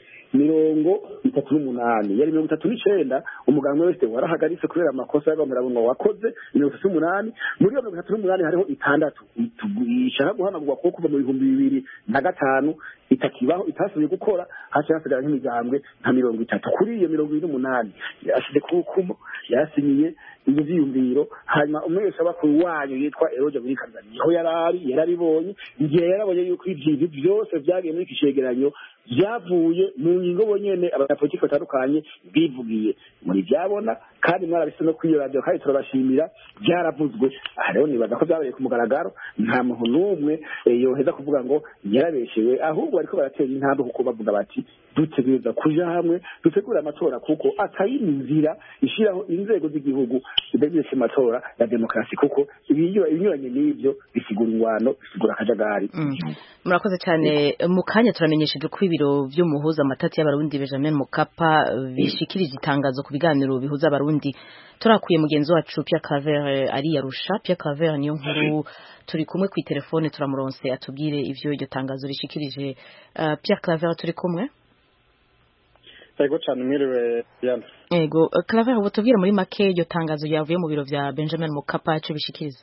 38 yari 39 umuganga wese warahagaritse kubera amakosa y'abamurambo wakoze 38 muri iyo 38 hariho 6 ishaka guhanagurwa ko kuva mu 2005 itakibaho itasubiye gukora hacha hasigara nk'imigambwe nka 30 kuri iyo 28 yashyize kukumo yasinyiye ivyiyumviro hanyuma umwese abakuru wanyu yitwa Eroje muri Tanzania ho yararibonye igihe yarabonye yuko ivyo byose byagiye muri kishegeranyo byavuye mu ngingo bonyene abapolitiki batandukanye bivugiye muri byabona kandi mwarabise no kwiyo radio kandi turabashimira byaravuzwe rero nibaza ko byabaye ku mugaragaro nta muntu n'umwe yoheza kuvuga ngo yarabeshewe ahubwo ariko baratera intambwe kuko bavuga bati dutegereza kuja hamwe dutegura amatora kuko atayinzira ishiraho inzego z'igihugu zidegesha amatora ya demokrasi kuko ibinyuranye n'ibyo bisigura ingwano bisigura akajagari murakoze cyane mu kanya turamenyesheje ko ibiro by'umuhuza amatati y'abarundi Benjamin Mukapa bishikirije itangazo ku biganiro bihuza abarundi turakuye mugenzi wacu Pierre Claver ari Arusha Pierre Claver niyo nkuru turi kumwe ku telefone turamuronse atubwire ivyo iryo tangazo rishikirije Pierre Claver turi kumwe Ego cyane mwiriwe yana Ego Claver ubu tubwire muri make iryo tangazo yavuye mu biro vya Benjamin Mukapa cyo bishikiriza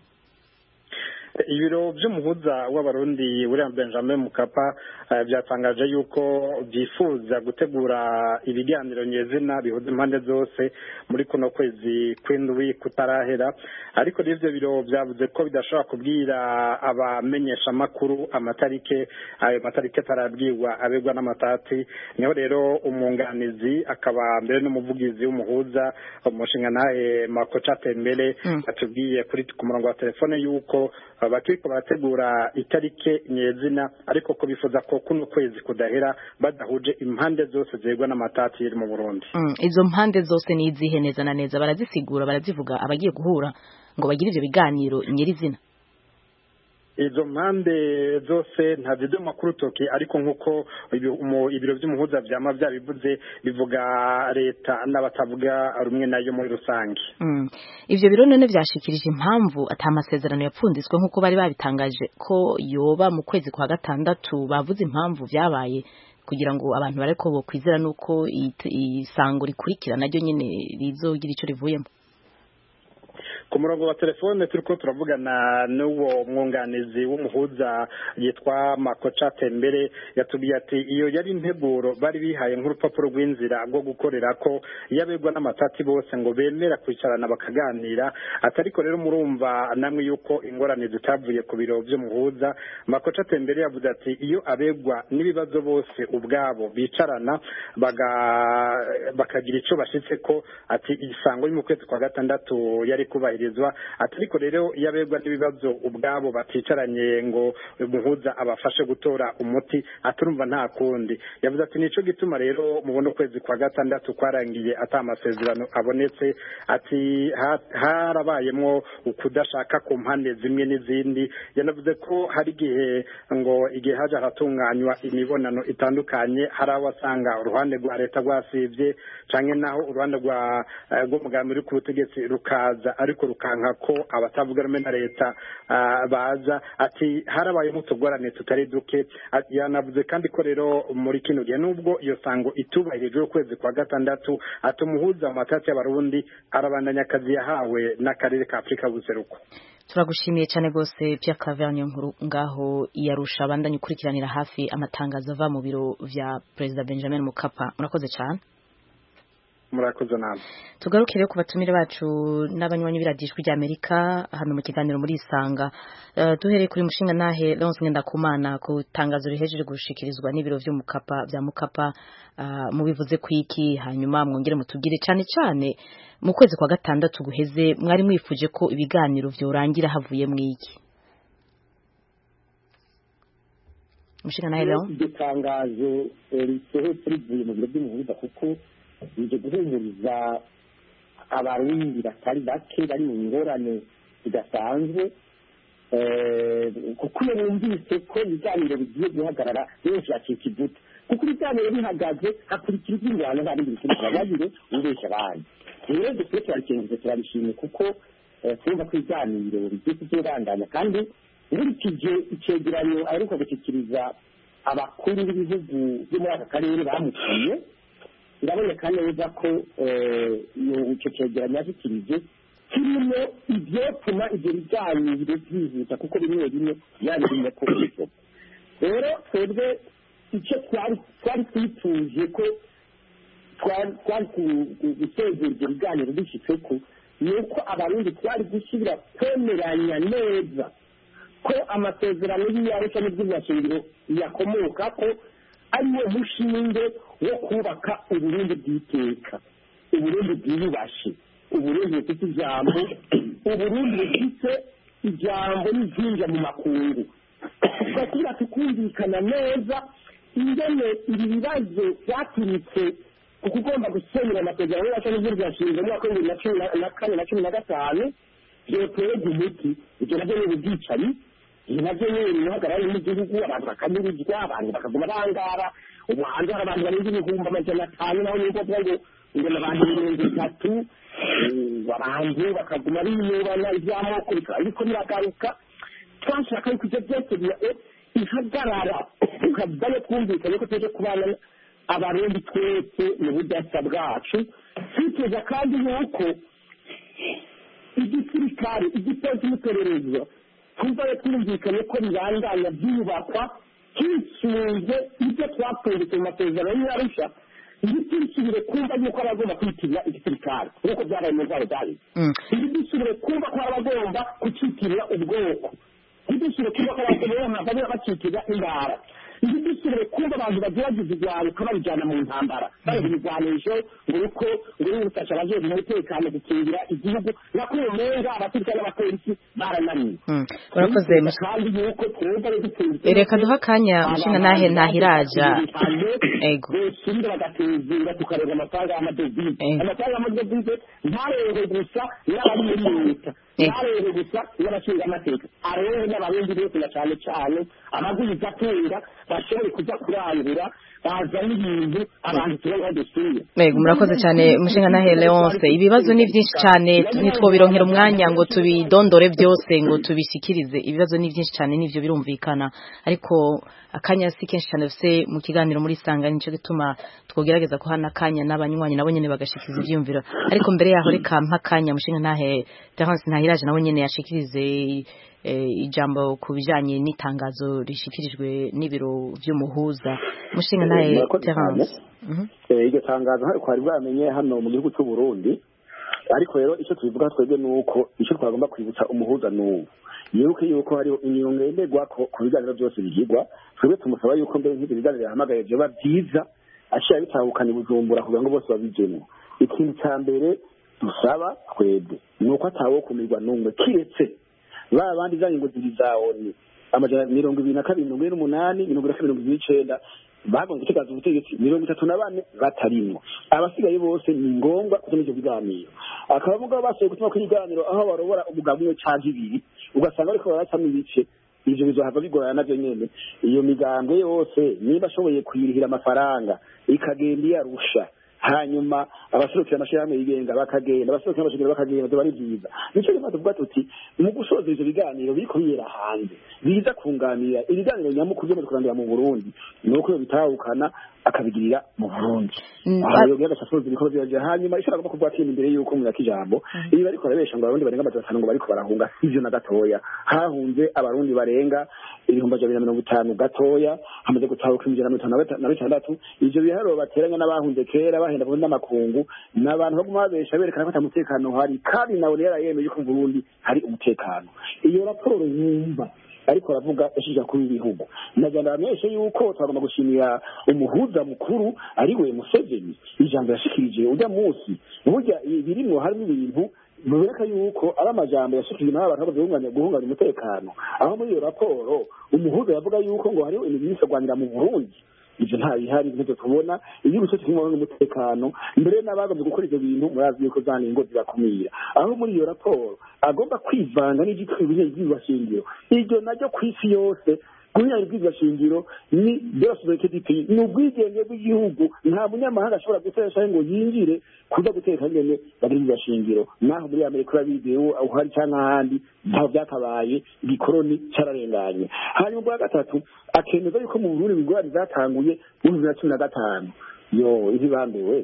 ibiro by'umuhuza w'abarundi William Benjamin Mukapa byatangaje yuko byifuza gutegura ibiganiro nyezina bihuza impande zose muri kuno kwezi kw'indwi kutarahera ariko n'ivyo biro byavuze ko bidashobora kubwira abamenyesha makuru amatarike ayo matarike tarabwirwa abegwa n'amatati niho rero umunganizi akaba mbere n'umuvugizi w'umuhuza umushinga nahe Makocha Tembele atubwiye kuri ku murongo wa telefone yuko bakiko barategura itarike nyezina ariko ko bifuza ko kuno kwezi kudahera badahuje impande zose zegwa n'amatati yiri mu Burundi izo mpande zose ni izihe neza na neza barazisigura barazivuga abagiye guhura ngo bagire ivyo biganiro nyirizina izo mpande zose ntazido makuru toki ariko nkuko ibiro by'umuhuza byama byabivuze bivuga leta n'abatavuga rumwe nayo muri rusange ivyo biro none byashikirije impamvu atamasezerano yapfunditswe nkuko bari babitangaje ko yoba mu kwezi kwa gatandatu bavuze impamvu byabaye kugira ngo abantu bareko bo kwizera nuko isango rikurikira naryo nyene rizogira ico rivuyemo ku murongo wa telefone turiko turavugana n'uwo mwunganizi w'umuhuza yitwa Makocha Tembere yatubiye ati iyo yari integuro bari bihaye nk'urupapuro rw'inzira rwo gukorera ko yabegwa n'amatati bose ngo bemera kwicarana bakaganira atariko rero murumva namwe yuko ingorane zitavuye ku biro by'umuhuza Makocha Tembere yavuze ati iyo abegwa n'ibibazo bose ubwabo bicarana bakagira ico bashitse ko ati isango mu kwezi kwa gatandatu yari kubahirizwa atariko rero yabegwa n'ibibazo ubwabo baticaranye ngo umuhuza abafashe gutora umuti aturumva nta kundi yavuze ati nico gituma rero mubona kwezi kwa gatandatu kwarangiye atamasezerano abonetse ati harabayemo ukudashaka ku mpande zimwe n'izindi yanavuze ko hari gihe ngo igihe haje haratunganywa imibonano itandukanye hari abasanga uruhande rwa leta rwasivye canke naho uruhande rwo mugambi uri ku butegetsi rukaza ariko mukanka ko abatavuga rumwe na leta baza ati harabayemo utugorane tutari duke. Yanavuze kandi ko rero muri kino gihe nubwo iyo sango itubahirijwe ukwezi kwa gatandatu ati umuhuza mu matati y'abarundi arabandanya akazi yahawe n'akarere ka Afrika y'Ubuseruko. Turagushimiye cyane gose Pierre Claver Nkuru ngaho yarusha abandanye ukurikiranira hafi amatangazo ava mu biro vya President Benjamin Mkapa. Murakoze cyane. Murakoze namwe. Tugarukire ku batumire bacu n'abanywanyi biradishwe rya Amerika hano mu kiganiro muri Isanga. Duhereye kuri mushinga nahe Lawrence Ngendakumana ku tangazo rihejeje gushikirizwa n'ibiro vyo Mkapa vya Mkapa mubivuze kwiki hanyuma mwongere mutugire cyane cyane mu kwezi kwa gatandatu guheze mwari mwifuje ko ibiganiro vyorangira havuye mwiki. Mushinga nahe Lawrence itangazo risohotse rivuye mu biro by'umuhuza kuko nije guhumuriza abarundi batari bake bari mu ngorane zidasanzwe kuko yumvise ko ibiganiro bigiye guhagarara benshi bacika ivuta kuko ibiganiro bihagaze hakurikira iby'ingwano nta bindi bikurikira babire ubeshya abandi rero dukwiye turabikenguze turabishimye kuko twumva ko ibiganiro bigiye kuzobandanya kandi nkurikije icegeranyo aheruka gushyikiriza abakuru b'ibihugu byo muri aka karere bamutuye biraboneka neza ko icyo cyegeranyo yashyikirije kirimo ibyotuma ibyo biganiro byihuta kuko bimwe bimwe yabirimo ko bivuga rero twebwe icyo twari twifuje ko twari gusezera ibyo biganiro bishyitse ko ni uko abarundi twari gusubira kwemeranya neza ko amasezerano y'iyarusha n'iby'imyashingiro yakomoka ko ariwo mushinge wo kubaka uburundi bw'iteka uburundi bwiyubashe uburundi bufite ijambo uburundi bufite ijambo n'izinja mu makungu tugasubira tukumvikana neza ingene ibi bibazo byaturitse ku kugomba gusenyera amasezerano y'iyarusha n'iby'imyashingiro mu mwaka w'ibihumbi 2004 na 2015 byoterwa umuti ibyo nabyo ni ubwicanyi nabyo ni uhagarariye n'igihugu abantu bakanyurizwa abantu bakaguma bangara ubu hanze hari abantu barenga ibihumbi 500 naho ni ngombwa ngo abantu 300 abantu bakaguma biyubana iby'amoko ariko biragaruka twashaka yuko ibyo byose bihagarara tukajyayo twumvikanye ko tuje kubana abarundi twese mu budasa bwacu twiteza kandi yuko igisirikare igipolisi n'iperereza tuzayo twumvikanye ko bibandanya byubakwa hisunze ibyo twapfunditse mu masezerano y'iyarusha ntidusubire kumva yuko abagomba kwitirira igisirikare nk'uko byabaye mu ndwara zabize ntidusubire kumva ko abagomba kucitirira ubwoko ntidusubire kumva ko abagomba bacitirira indara ntidusubire kumva abantu bagerageza ibyaruka babijyana mu ntambara bari ibigwanisho ngo gufasha abajejwe umutekano gukingira igihugu nako umenga abaturika n'abapolisi barananiwe urakoze reka duha akanya mushinga nahe ntahiraja ego dusubire bagatezera tukareba amafaranga y'amadovize amafaranga y'amadovize ntarebe gusa n'abari muri leta ntarebe gusa n'abashinga amateka arebe n'abarundi bose na cyane cyane abaguzi atunga bashobore kuja kurangura bazana ibintu abantu tuba dusuye murakoze cyane mushinga nahe Leonce ibibazo ni byinshi cyane nitwobironkera umwanya ngo tubidondore byose ngo tubishikirize ibibazo ni byinshi cyane nivyo birumvikana ariko akanya si kenshi cyane se mu kiganiro muri Sanga nico gituma twogerageza ko hana akanya n'abanywanyi nabo nyene bagashikiza ivyumviro ariko mbere yaho reka mpakanya mushinga nahe Terence Ntahiraje nabo nyene yashikirize ijambo kubijanye n'itangazo rishikirijwe n'ibiro vy'umuhuza mushinga naye Terence iryo tangazo kwari bwamenye hano mu gihugu cy'u Burundi ariko rero icyo tubivuga twebwe nuko icyo twagomba kwibutsa umuhuza n'ubu yuko hariho inyungu yendegwa ku biganiro byose bigirwa twebwe tumusaba yuko mbere nk'ibyo biganiro yahamagaye byoba byiza ashira bitahukana Bujumbura kugira ngo bose babijemo ikintu cya mbere dusaba twebwe nuko atawo kumirwa n'umwe kiretse ba bandi zangingo zibizawoni amajana 22,28 29 bagonze gutegaza ubutegetsi 34 batarimo abasigaye bose ni ngombwa kutumije biganiro akabavuga basoye gutuma kwiganiro aho barobora umugabo umwe cyangwa ibiri ugasanga ariko baracamo ibice ivyo bizohava bigorana navyo nyene iyo migambwe yose niba ashoboye kwirihira amafaranga ikagenda yarusha hanyuma abaserukira amashirahamwe yigenga bakagenda abaserukira amashirahamwe bakagenda byo bari byiza nico rero tuvuga tuti mu gusoza ivyo biganiro biriko biyera hanze biza kunganira ibiganiro nyamukuru byo kurandira mu Burundi nuko bitahukana akabigirira mu Burundi ayo gihe gasasoza ibikorwa byaje hanyuma ishaka kuvuga ati imbere yuko mu yakijambo ibi bariko barabesha ngo abarundi barenga 500 ngo bariko barahunga sivyo na gatoya hahunze abarundi barenga 150 gatoya hamaze gutahuka 156 ivyo biharo bateranya n'abahunze kera bahenda ku n'amakungu n'abantu baguma babesha berekana ko umutekano hari kandi nawe yarayemeje ko mu Burundi hari umutekano iyo raporo yumva ariko aravuga ashija kuri ibihugu nagenda ameshe yuko twagomba gushimira umuhuza mukuru ari we Museveni ijambo yashikirije ujya munsi burya birimwo harimo ibintu biboneka yuko ari amajambo yashikirije n'abantu bavuga guhunganya umutekano aho muri iyo raporo umuhuza yavuga yuko ngo hariho ibintu Rwanda mu Burundi ivyo nta bihari nivyo tubona iyo gusoza kimwe n'umutekano mbere n'abagomba gukora ivyo bintu murazi yuko zaningo zirakumira aho muri iyo raporo agomba kwivanga n'igitwibye y'ibashingiro iryo najyo kwisi yose kunyanya y'ibashingiro ni byose kiti n'ubwigenge bw'igihugu nta munyamahanga ashobora gutesha ngo yinjire kuza guteka nyene bari y'ibashingiro naho muri Amerika babideho aho hari cyangwa handi nta byakabaye igikoroni cyararenganye hanyuma bwa gatatu akemeza yuko mu Burundi bigwari zatanguye mu 2015 yo ibambewe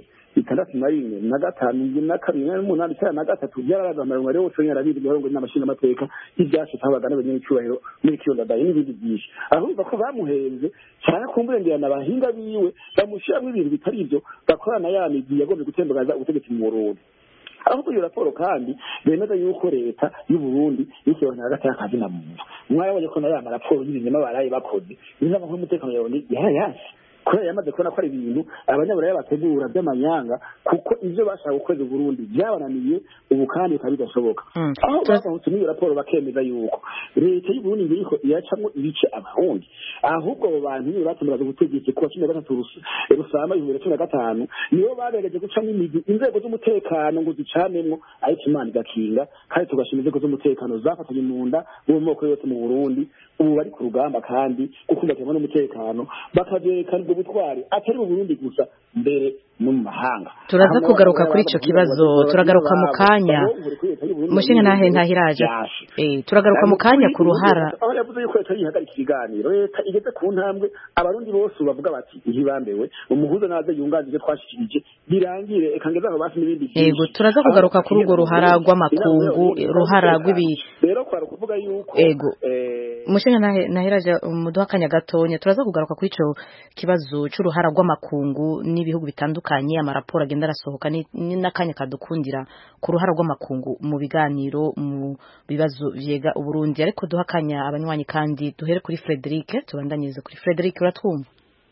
6 na gatanu na kabiri n'umunani cyane na gatatu byararaga amarongo rero cyo nyarabiri ngo n'amashinga amateka ibyashe tabagana abanyacyubahiro muri kiyo ndadaye n'ibindi byinshi ahubwo ko bamuhenze cyane kumburengerana abahinga biwe bamushiramo ibintu bitari ibyo bakorana yamigi yagombe gutembagaza ubutegetsi mu Burundi ahubwo iyo raporo kandi bemeza yuko leta y'u Burundi yikibona hagati y'akazi na muntu mwabonye ko na raporo y'ibinyama baraye bakoze bizaba nko umutekano yawe yarayasi kubera yamaze kubona ko ari ibintu abanyaburaya bategura by'amanyanga kuko ivyo bashaka gukoza Burundi byabananiye ubu kandi bidashoboka aho bahutse n'iyo raporo bakemeza yuko leta y'u Burundi ngiriko iracamwo ibice abarundi ahubwo abo bantu niyo batumiraga ubutegetsi kuwa 13 rusama 2015 niyo babereje gucamo imigi inzego z'umutekano ngo zicanemwo ariko Imana igakinga kandi tugashima inzego z'umutekano zafatanye mu nda mu moko yose mu Burundi ubu bari ku rugamba kandi gukunda cyane n'umutekano bakajerekana ubutwari atari mu Burundi gusa mbere no mu mahanga turaza kugaruka kuri ico kibazo turagaruka mu kanya mushinga nahe ntahiraje turagaruka mu kanya ku ruhara aho yavuze yuko leta yihagarika ikiganiro leta igeze ku ntambwe abarundi bose bavuga bati ihibambewe umuhuza naze yunganije twashikirije birangire ekangezaho basi n'ibindi yego turaza kugaruka kuri urwo ruhara rw'amakungu ruhara rw'ibi rero kwara kuvuga yuko yego mushinga nahiraje muduhakanya gatonya turaza kugaruka kuri ico kibazo c'uruhara rw'amakungu n'ibihugu bitandukanye amaraporo agenda arasohoka n'akanya kadukundira ku ruhara rw'amakungu mu biganiro mu bibazo vyega Uburundi ariko duhakanya abanywanyi kandi duhere kuri Frederic tubandanyirize kuri Frederic uratwumva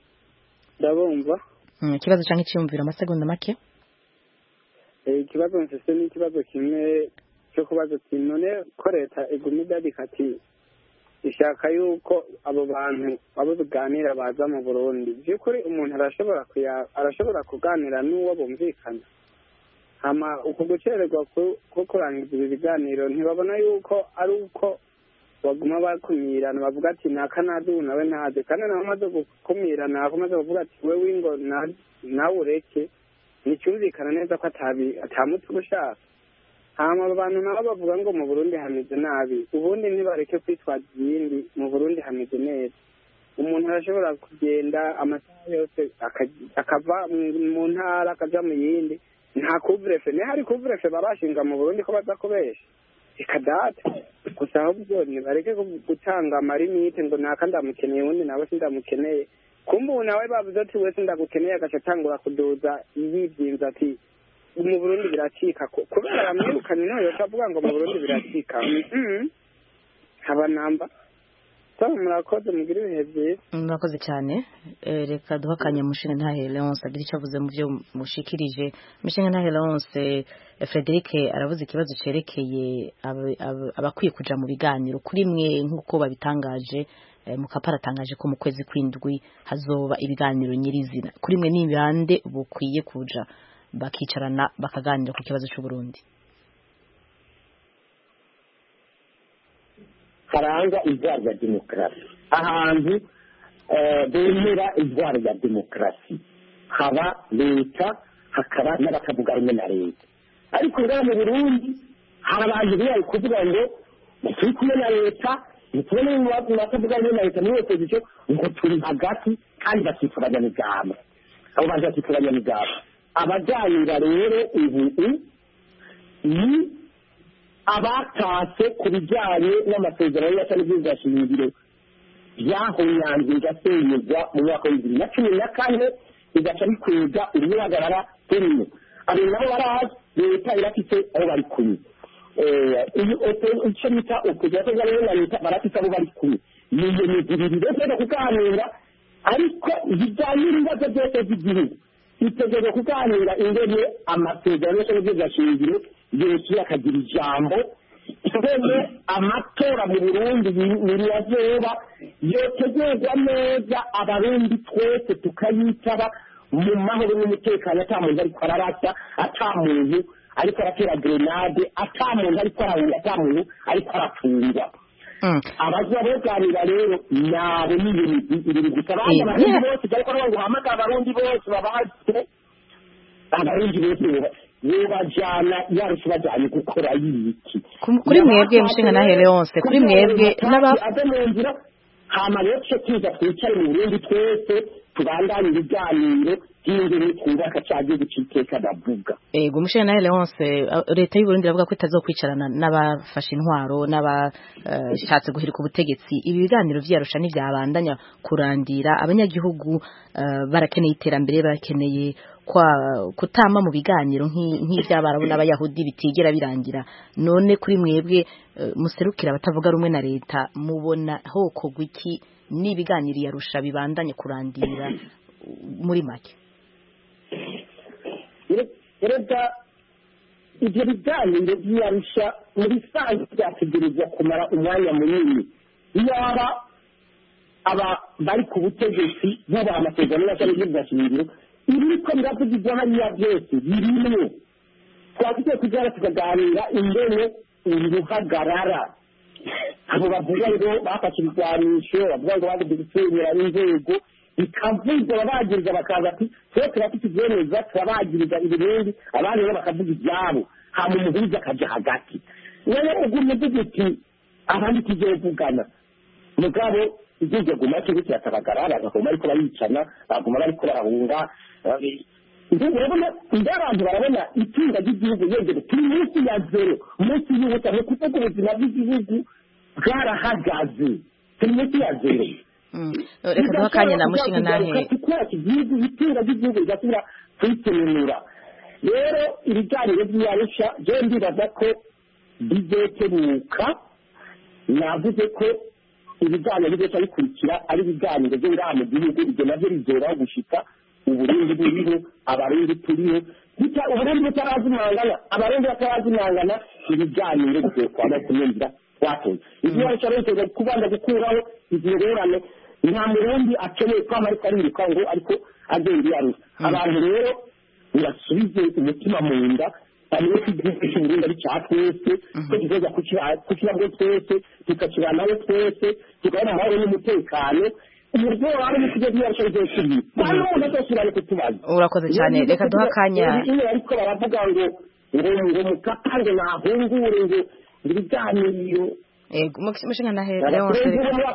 ndabumva ikibazo canke cyumvira amasegonda make ikibazo mfise ni ikibazo kimwe cyo kubaza ati none ko leta igumida dikati ishaka yuko abo bantu abo biganira baza mu Burundi by'ukuri umuntu arashobora kuganira n'uwo bumvikana hama uko gucererwa ko kurangiza ibi biganiro ntibabona yuko ari uko baguma bakumirana bavuga ati nakanadu nawe ntaze kandi nawe amaze gukumirana akomaze kuvuga ati wewe ingo nawe ureke nicyumvikana neza ko atamutse ushaka hama abantu nabo bavuga ngo mu Burundi hameze nabi ubundi ntibareke kwitwaza ibindi mu Burundi hameze neza umuntu arashobora kugenda amasaha yose akava mu ntara akaja mu yindi nta couvre-feu hari couvre-feu barashinga mu Burundi ko baza kubesha ikadata gusa ahubwo ntibareke gutanga amarimite ngo naka ndamukeneye ubundi nawe sindamukeneye kumbe ubu nawe bavuze ati wese ndagukeneye agaca atangura kuduza yibyinza ati mu Burundi biracika kubera bamwirukanye nayo akavuga ngo mu Burundi biracika haba namba murakoze mugire ibihe byiza murakoze cyane reka duhakanye mushinga ntahe Leonce agira icyo avuze mu byo mushikirije mushinga ntahe Leonce Frederic aravuze ikibazo cerekeye abakwiye kuja mu biganiro kuri mwe nk'uko babitangaje Mukapa aratangaje ko mu kwezi kw'indwi hazoba ibiganiro nyirizina kuri mwe ni bande bukwiye kuja bakicarana bakaganira ku kibazo cy'u Burundi karanga izara ya demokarasi ahantu bemera izara ya demokarasi haba leta hakaba n'abatavuga rumwe na leta ariko ngaha mu Burundi hari abantu bari kuvuga ngo turi kumwe na leta ntitubone mu batavuga rumwe na leta muri opposition ngo turi hagati kandi bakitwa abanyamigambwe abo bantu bakitwa abanyamigambwe abaganira rero ubu ni abatase ku bijyanye n'amasezerano y'aca n'ibyiza shingiro byahonyanze bigasenyerwa mu mwaka wa 2014 bigaca bikwega uruhagarara turimo abo nabo barazi leta irafite aho bari kumwe icyo bita ukujya kugira ngo na leta barafite abo bari kumwe ni ibintu bibiri rero kuganira ariko bijyanye n'ibibazo byose by'igihugu itegeko kuganira ingene amasezerano y'aca n'ibyiza shingiro yose akagira ijambo twebwe amatora mu Burundi nirazoba yotegurwa neza abarundi twese tukayitaba mu mahoro n'umutekano ata muntu ariko ararasa ata muntu ariko aratera grenade ata muntu ariko arahunga ata muntu ariko arafungwa abaza boganira rero nabo n'ibintu gusa abandi abarundi bose ariko ngo hamagara abarundi bose babaze abarundi bose bajana yarusha bajanye gukora yiki kuri mwebwe mushinga na Leonce kuri mwebwe n'abazamenzira hama rero tuza twicare mu Burundi twese tubandanye ibiganiro by'ingene twubaka cyaje guciteka ndavuga mushinga na Leonce leta y'u Burundi iravuga ko itazokwicarana n'abafashe intwaro n'abashatse guhirika ubutegetsi ibi biganiro vyarusha n'ivyabandanya kurandira abanyagihugu barakeneye iterambere barakeneye kutama mu biganiro nk'ivy'abarabu n'abayahudi bitigera birangira none kuri mwebwe muserukira abatavuga rumwe na leta mubona hoko gwiki n'ibiganiro yarusha bibandanye kurandira muri make rega ibyo biganiro byarusha muri sange byategerezwa kumara umwanya munini yaba aba bari ku butegetsi bubaha amasezerano y'aca n'ibyiza shingiro ibiriko biravugirwa hariya byose birimwo twagizwe kujyana tukaganira ingene uruhagarara abo bavuga ngo bafashe ibigwanisho bavuga ngo bagize gusenyera inzego bikavugwa babagiriza bakaza ati twe turafite ivyemeza turabagiriza ibirindi abandi rero bakavuga ibyabo hama umuhuza akaja hagati rero ugumye uti abandi tuzovugana mugabo igihe guma cyo cyatabagarara bakoma ariko baricana baguma bariko barahunga urabona ndabantu barabona itunga ry'igihugu yegere turi munsi ya zero munsi y'ubusa no kuvuga ubuzima bw'igihugu bwarahagaze turi munsi ya zero reka duhakanye na mushinga nahe kuko igihugu itunga ry'igihugu rigasubira kwitenura rero ibiganiro by'Arusha je ndibaza ko bizetebuka navuze ko ibiganiro bizoca bikurikira ari ibiganiro byo ngaha mu gihugu ibyo navyo bizoraho gushika uburundi buriho abarundi turiho uburundi butarazimangana abarundi batarazimangana ibiganiro bizokwama kumwumvira watoye ibyo Arusha rero kubanza gukuraho izingorane nta murundi akeneye kwama ariko ariruka ngo ariko agenda Arusha abantu rero birasubize umutima mu nda bamwe kugifisha uburundi ari cyatwese ko kizoza kukirabwo twese tukakibanaho twese tukabona amahoro n'umutekano umuryango wari mu kujya byarusha byose bano ndashyira kutubaza urakoze cyane reka duhakanya ariko baravuga ngo mukapange nahungure ngo ibiganiro mushinga na Leonce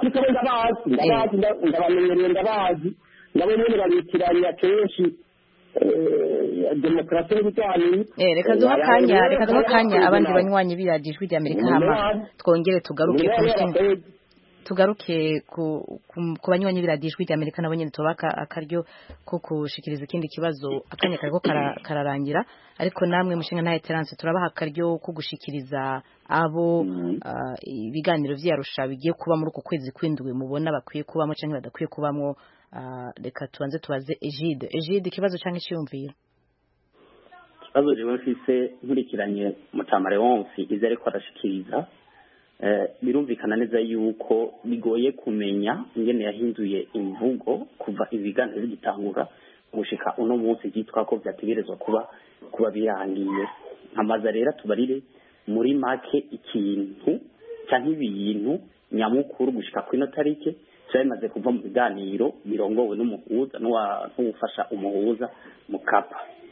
ndabazi nabo nyene babitiranya kenshi demokarasi n'ibijyanye reka duhakanya abandi banywanyi biragijwe rya Amerika hama twongere tugaruke ku banywanyi biragijwe rya Amerika nabo nyene tubaka akaryo ko kushikiriza ikindi kibazo akanya kariko kararangira ariko namwe mushinga nta Terence turabaha akaryo ko gushikiriza abo ibiganiro vy'Arusha bigiye kuba muri uko kwezi kwindwi mubona bakwiye kubamo canke badakwiye kubamo reka tubanze tubaze Egide ikibazo cyangwa icyumviro ikibazo rero mfise nkurikiranye Mutama Leonce ize ariko arashikiriza birumvikana neza yuko bigoye kumenya ingene yahinduye imvugo kuva ibiganiro bigitangura gushika uno munsi byitwa ko byategerezwa kuba birangiye nkamaza rero tubarire muri make ikintu cyangwa ibintu nyamukuru gushika ku ino tarike cyamaze kuva mu biganiro birongowe n'umuhuza n'uwufasha umuhuza Mukapa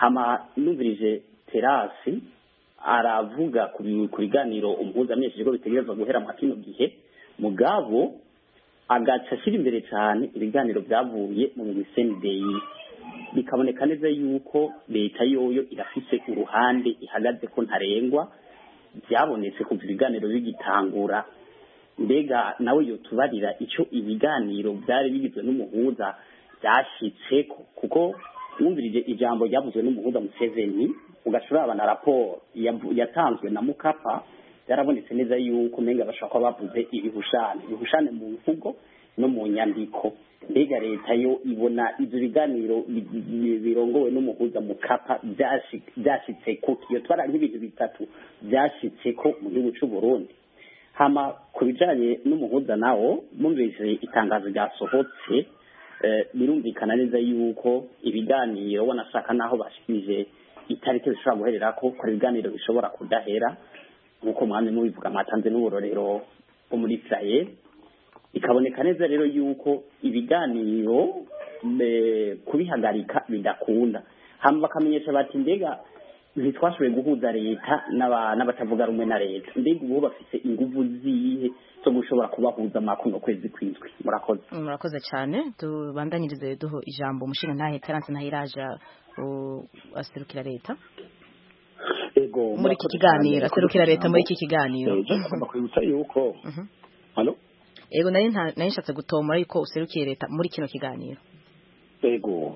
hama numvirije Terasi aravuga ku biganiro umuhuza amenyesheje ko bitegerezwa guhera mu kino gihe mugabo agaca ashyira imbere cyane ibiganiro byavuye mu misendeyi bikaboneka neza yuko leta yoyo irafise uruhande ihagaze ko ntarengwa byabonetse kuva ibiganiro bigitangura mbega nawe yotubarira icyo ibiganiro byari bigizwe n'umuhuza byashyitseko kuko wumvirije ijambo ryavuzwe n'umuhuza Museveni ugashobora na raporo yatanzwe na Mukapa byarabonetse neza yuko menga bashaka bavuze ibihushane mu mvugo no mu nyandiko mbega leta yo ibona ivyo biganiro birongowe n'umuhuza Mukapa byashitseko iyo twara nk'ibintu bitatu byashitseko mu gihugu cy'u Burundi hama kubijanye n'umuhuza nawo mumvise itangazo ryasohotse birumvikana neza yuko ibiganiro wanashaka naho bashikije itariki bishobora guherera ko ibiganiro bishobora kudahera nk'uko mwami mubivuga mwatanze n'uburorero bwo muri Israel ikaboneka neza rero yuko ibiganiro kubihagarika bidakunda hama bakamenyesha bati mbega ntitwashoboye guhuza leta n'abatavuga rumwe na leta mbega ubu bafise inguvu zihe zo gushobora kubahuza makuno kwezi kw'indwi murakoze cyane tubandanyirize duho ijambo umushinga ntahe Terence Ntahiraja aserukira leta muri iki kiganiro aserukira leta muri iki kiganiro bakwibutsa yuko halo ego nari nshatse gutomora yuko userukiye leta muri kino kiganiro ego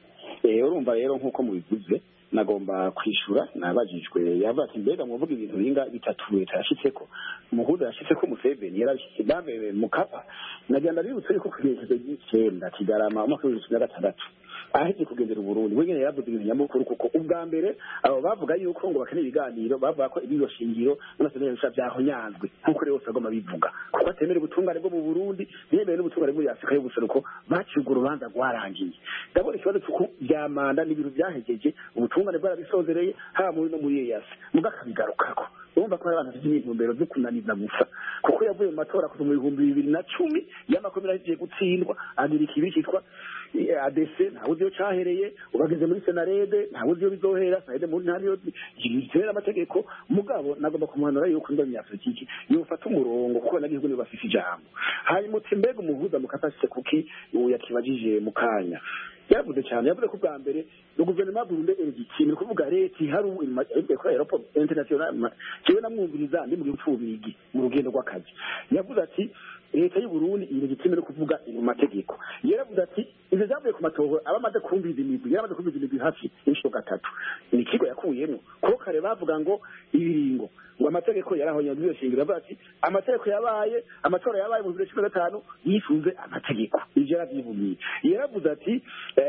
urumva rero nk'uko mubivuze nagomba kwishura nabajijwe yavuga ati mbega muvuga ibintu binga bitatu leta yashitseko umuhuza yashitseko Museveni yarabishitse bambe Mukapa nagenda bibutse yuko kugeza icyenda Kigarama umwaka w'2006 ahetse kugendera Burundi wengene yavuze ibintu nyamukuru kuko ubwa mbere abo bavuga yuko ngo bakane ibiganiro bavuga ko ibiro shingiro n'amasezerano y'isha byahonyanzwe nkuko rero sagoma bivuga kuko atemera ubutungane bwo mu Burundi yemeye n'ubutungane muri Afrika y'ubuseruko bacibwa urubanza rwarangiye ndabona ikibazo cy'uko byamanda n'ibintu byahejeje ubutungane bwarabisozereye haba muri no muri EAC mugakabigarukako urumva ko abantu bafite intumbero zo kunaniza gusa kuko yavuye mu matora kuva mu 2010 y'amakomera yagiye gutsindwa agira ikibi cyitwa ADC ntawe uzi yo cyahereye ubageze muri Senarede ntawe uzi yo bizohera Senarede muri ntariyo yizera amategeko mugabo nagomba kumuhanura yuko ndamya Afrika yofata umurongo kuko nagihugu niba bafite ijambo hanyuma utimbega umuhuza mukatashye kuki yakibajije mukanya yavuze cyane yavuze ko bwa mbere no guverinoma Burundi ikintu kuvuga leta iharu ko aeroport international kiwe namwumviriza ndi mu gipfubigi mu rugendo rw'akazi yavuze ati leta y'u Burundi irigitime no kuvuga mu mategeko yaravuze ati ivyo zavuye ku matoho abamaze kumviza imigwi yaramaze kumviza imigwi hafi inshuro gatatu ni kigo yakuyemo ko kare bavuga ngo ibiringo ngo amategeko yarahonye mu shingiro avuga ati amategeko yabaye amatora yabaye mu 2015 yifunze amategeko ije yaravyivuye yaravuze ati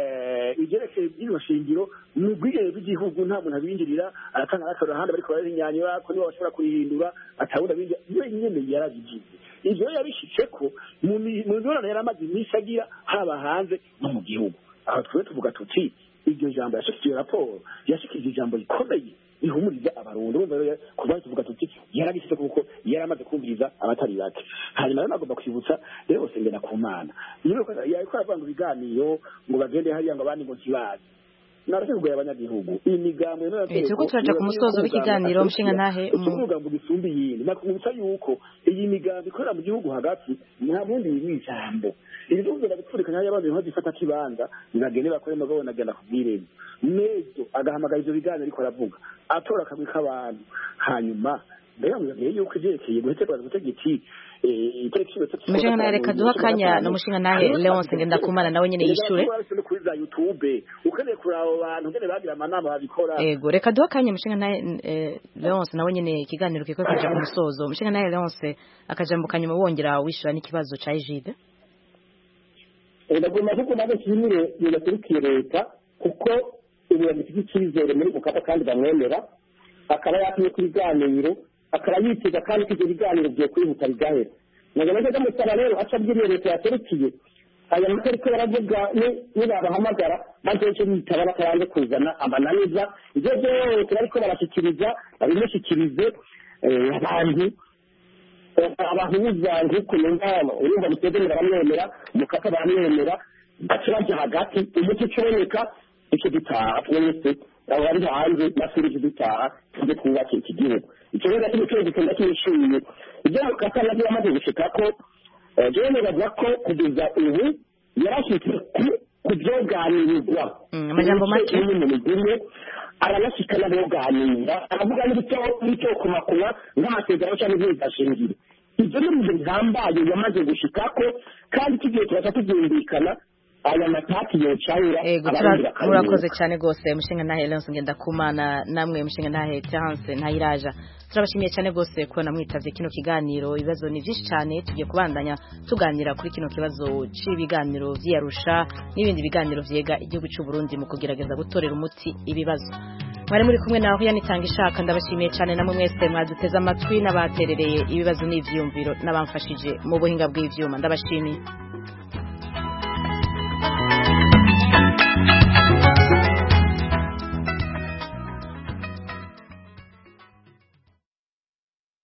igerekeye ibyo shingiro mu bwigere bw'igihugu nta muntu abinjirira aratanga aratora handi bariko barinyanya bako nibo bashobora kurihindura atawuda binjye iyo nyene yarabigize ivyo yabishitseko mu mibonano yaramaze iminsi agira haba hanze no mu gihugu aho twe tuvuga tuti iryo jambo yashikije raporo yashikije ijambo rikomeye ihumuriza abarundi urumva rero kuba tuvuga tuti yaragishitse kuko yaramaze kumviriza abatari bake hanyuma rero nagomba kwibutsa rero sengena ku mana niyo ko yariko avanga ibiganiro ngo bagende hariya ngo abandi ngo ntibazi narashiguye abanyagihugu imigambo no turiko turaja ku musozo w'ikiganiro mushinga ntahe umugambo gisumbi yindi nakumutsa yuko iyi migambo ikorera mu gihugu hagati nta bundi y'ijambo ibiduzo ndabipfurikanya y'abantu nko zifata kibanza nagende bakore magabo nagenda kubwiremo nezo agahamagara ivyo biganiro ariko aravuga atora kabika abantu hanyuma ndayamubwiye yuko ijerekeye guheterwa gutegeki mushinga nahe reka duha akanya na mushinga nahe Leonce Ngendakumana nawe nyene yishure kuri za YouTube ukeneye kuraba abantu ngene bagira amanama babikora yego reka duha akanya mushinga nahe Leonce nawe nyene ikiganiro kiko kaja ku musozo mushinga nahe Leonce akajambo kanyuma wongera wishura n'ikibazo ca Egide ndagomba kuko nabe kimire yinakurukiye leta kuko ubu yafite icyizere muri Mukapa kandi bamwemera akaba yatumye ku biganiro akaba yitega kandi ko ibyo biganiro byo kwihuta bigahera nagomba ko musaba rero acabwiriye leta yaserukiye aya matariko baravuga nibabahamagara maze icyo bitaba bakaranze kuzana amananiza ibyo byose bariko barashikiriza babimushikirize abantu abahuza nk'uko n'ingano urumva Museveni baramwemera Mukapa baramwemera baca baja hagati umuco ucoboneka icyo gitaha twese abo bari hanze basubije dutaha tuze twubake iki gihugu icyo rero kimwe cyose gikunda cyishimiye ibyo Mukapa nabyo yamaze gushika ko jewe nibaza ko kugeza ubu yarashyitse ku byoganirirwa amajambo make mu migumwe aranashyika n'aboganira aravuga n'icyo kumakuna nk'amasezerano cyangwa iby'indashingiro ibyo ni ibintu bihambaye yamaze gushikako kandi tugiye turaza tubyumvikana aya mataki yocayira murakoze cyane rwose mushinga ntahe Leonce Ngendakumana namwe mushinga ntahe Terence Ntayiraja turabashimiye cyane rwose ko namwitavye kino kiganiro ibibazo ni byinshi cyane tugiye kubandanya tuganira kuri kino kibazo c'ibiganiro vy'Arusha n'ibindi biganiro vyega igihugu cy'u Burundi mu kugerageza gutorera umuti ibibazo mwari muri kumwe naho yanitanga ishaka ndabashimiye cyane namwe mwese mwaduteze amatwi n'abaterereye ibibazo n'ivyumviro n'abamfashije mu buhinga bw'ivyuma ndabashimiye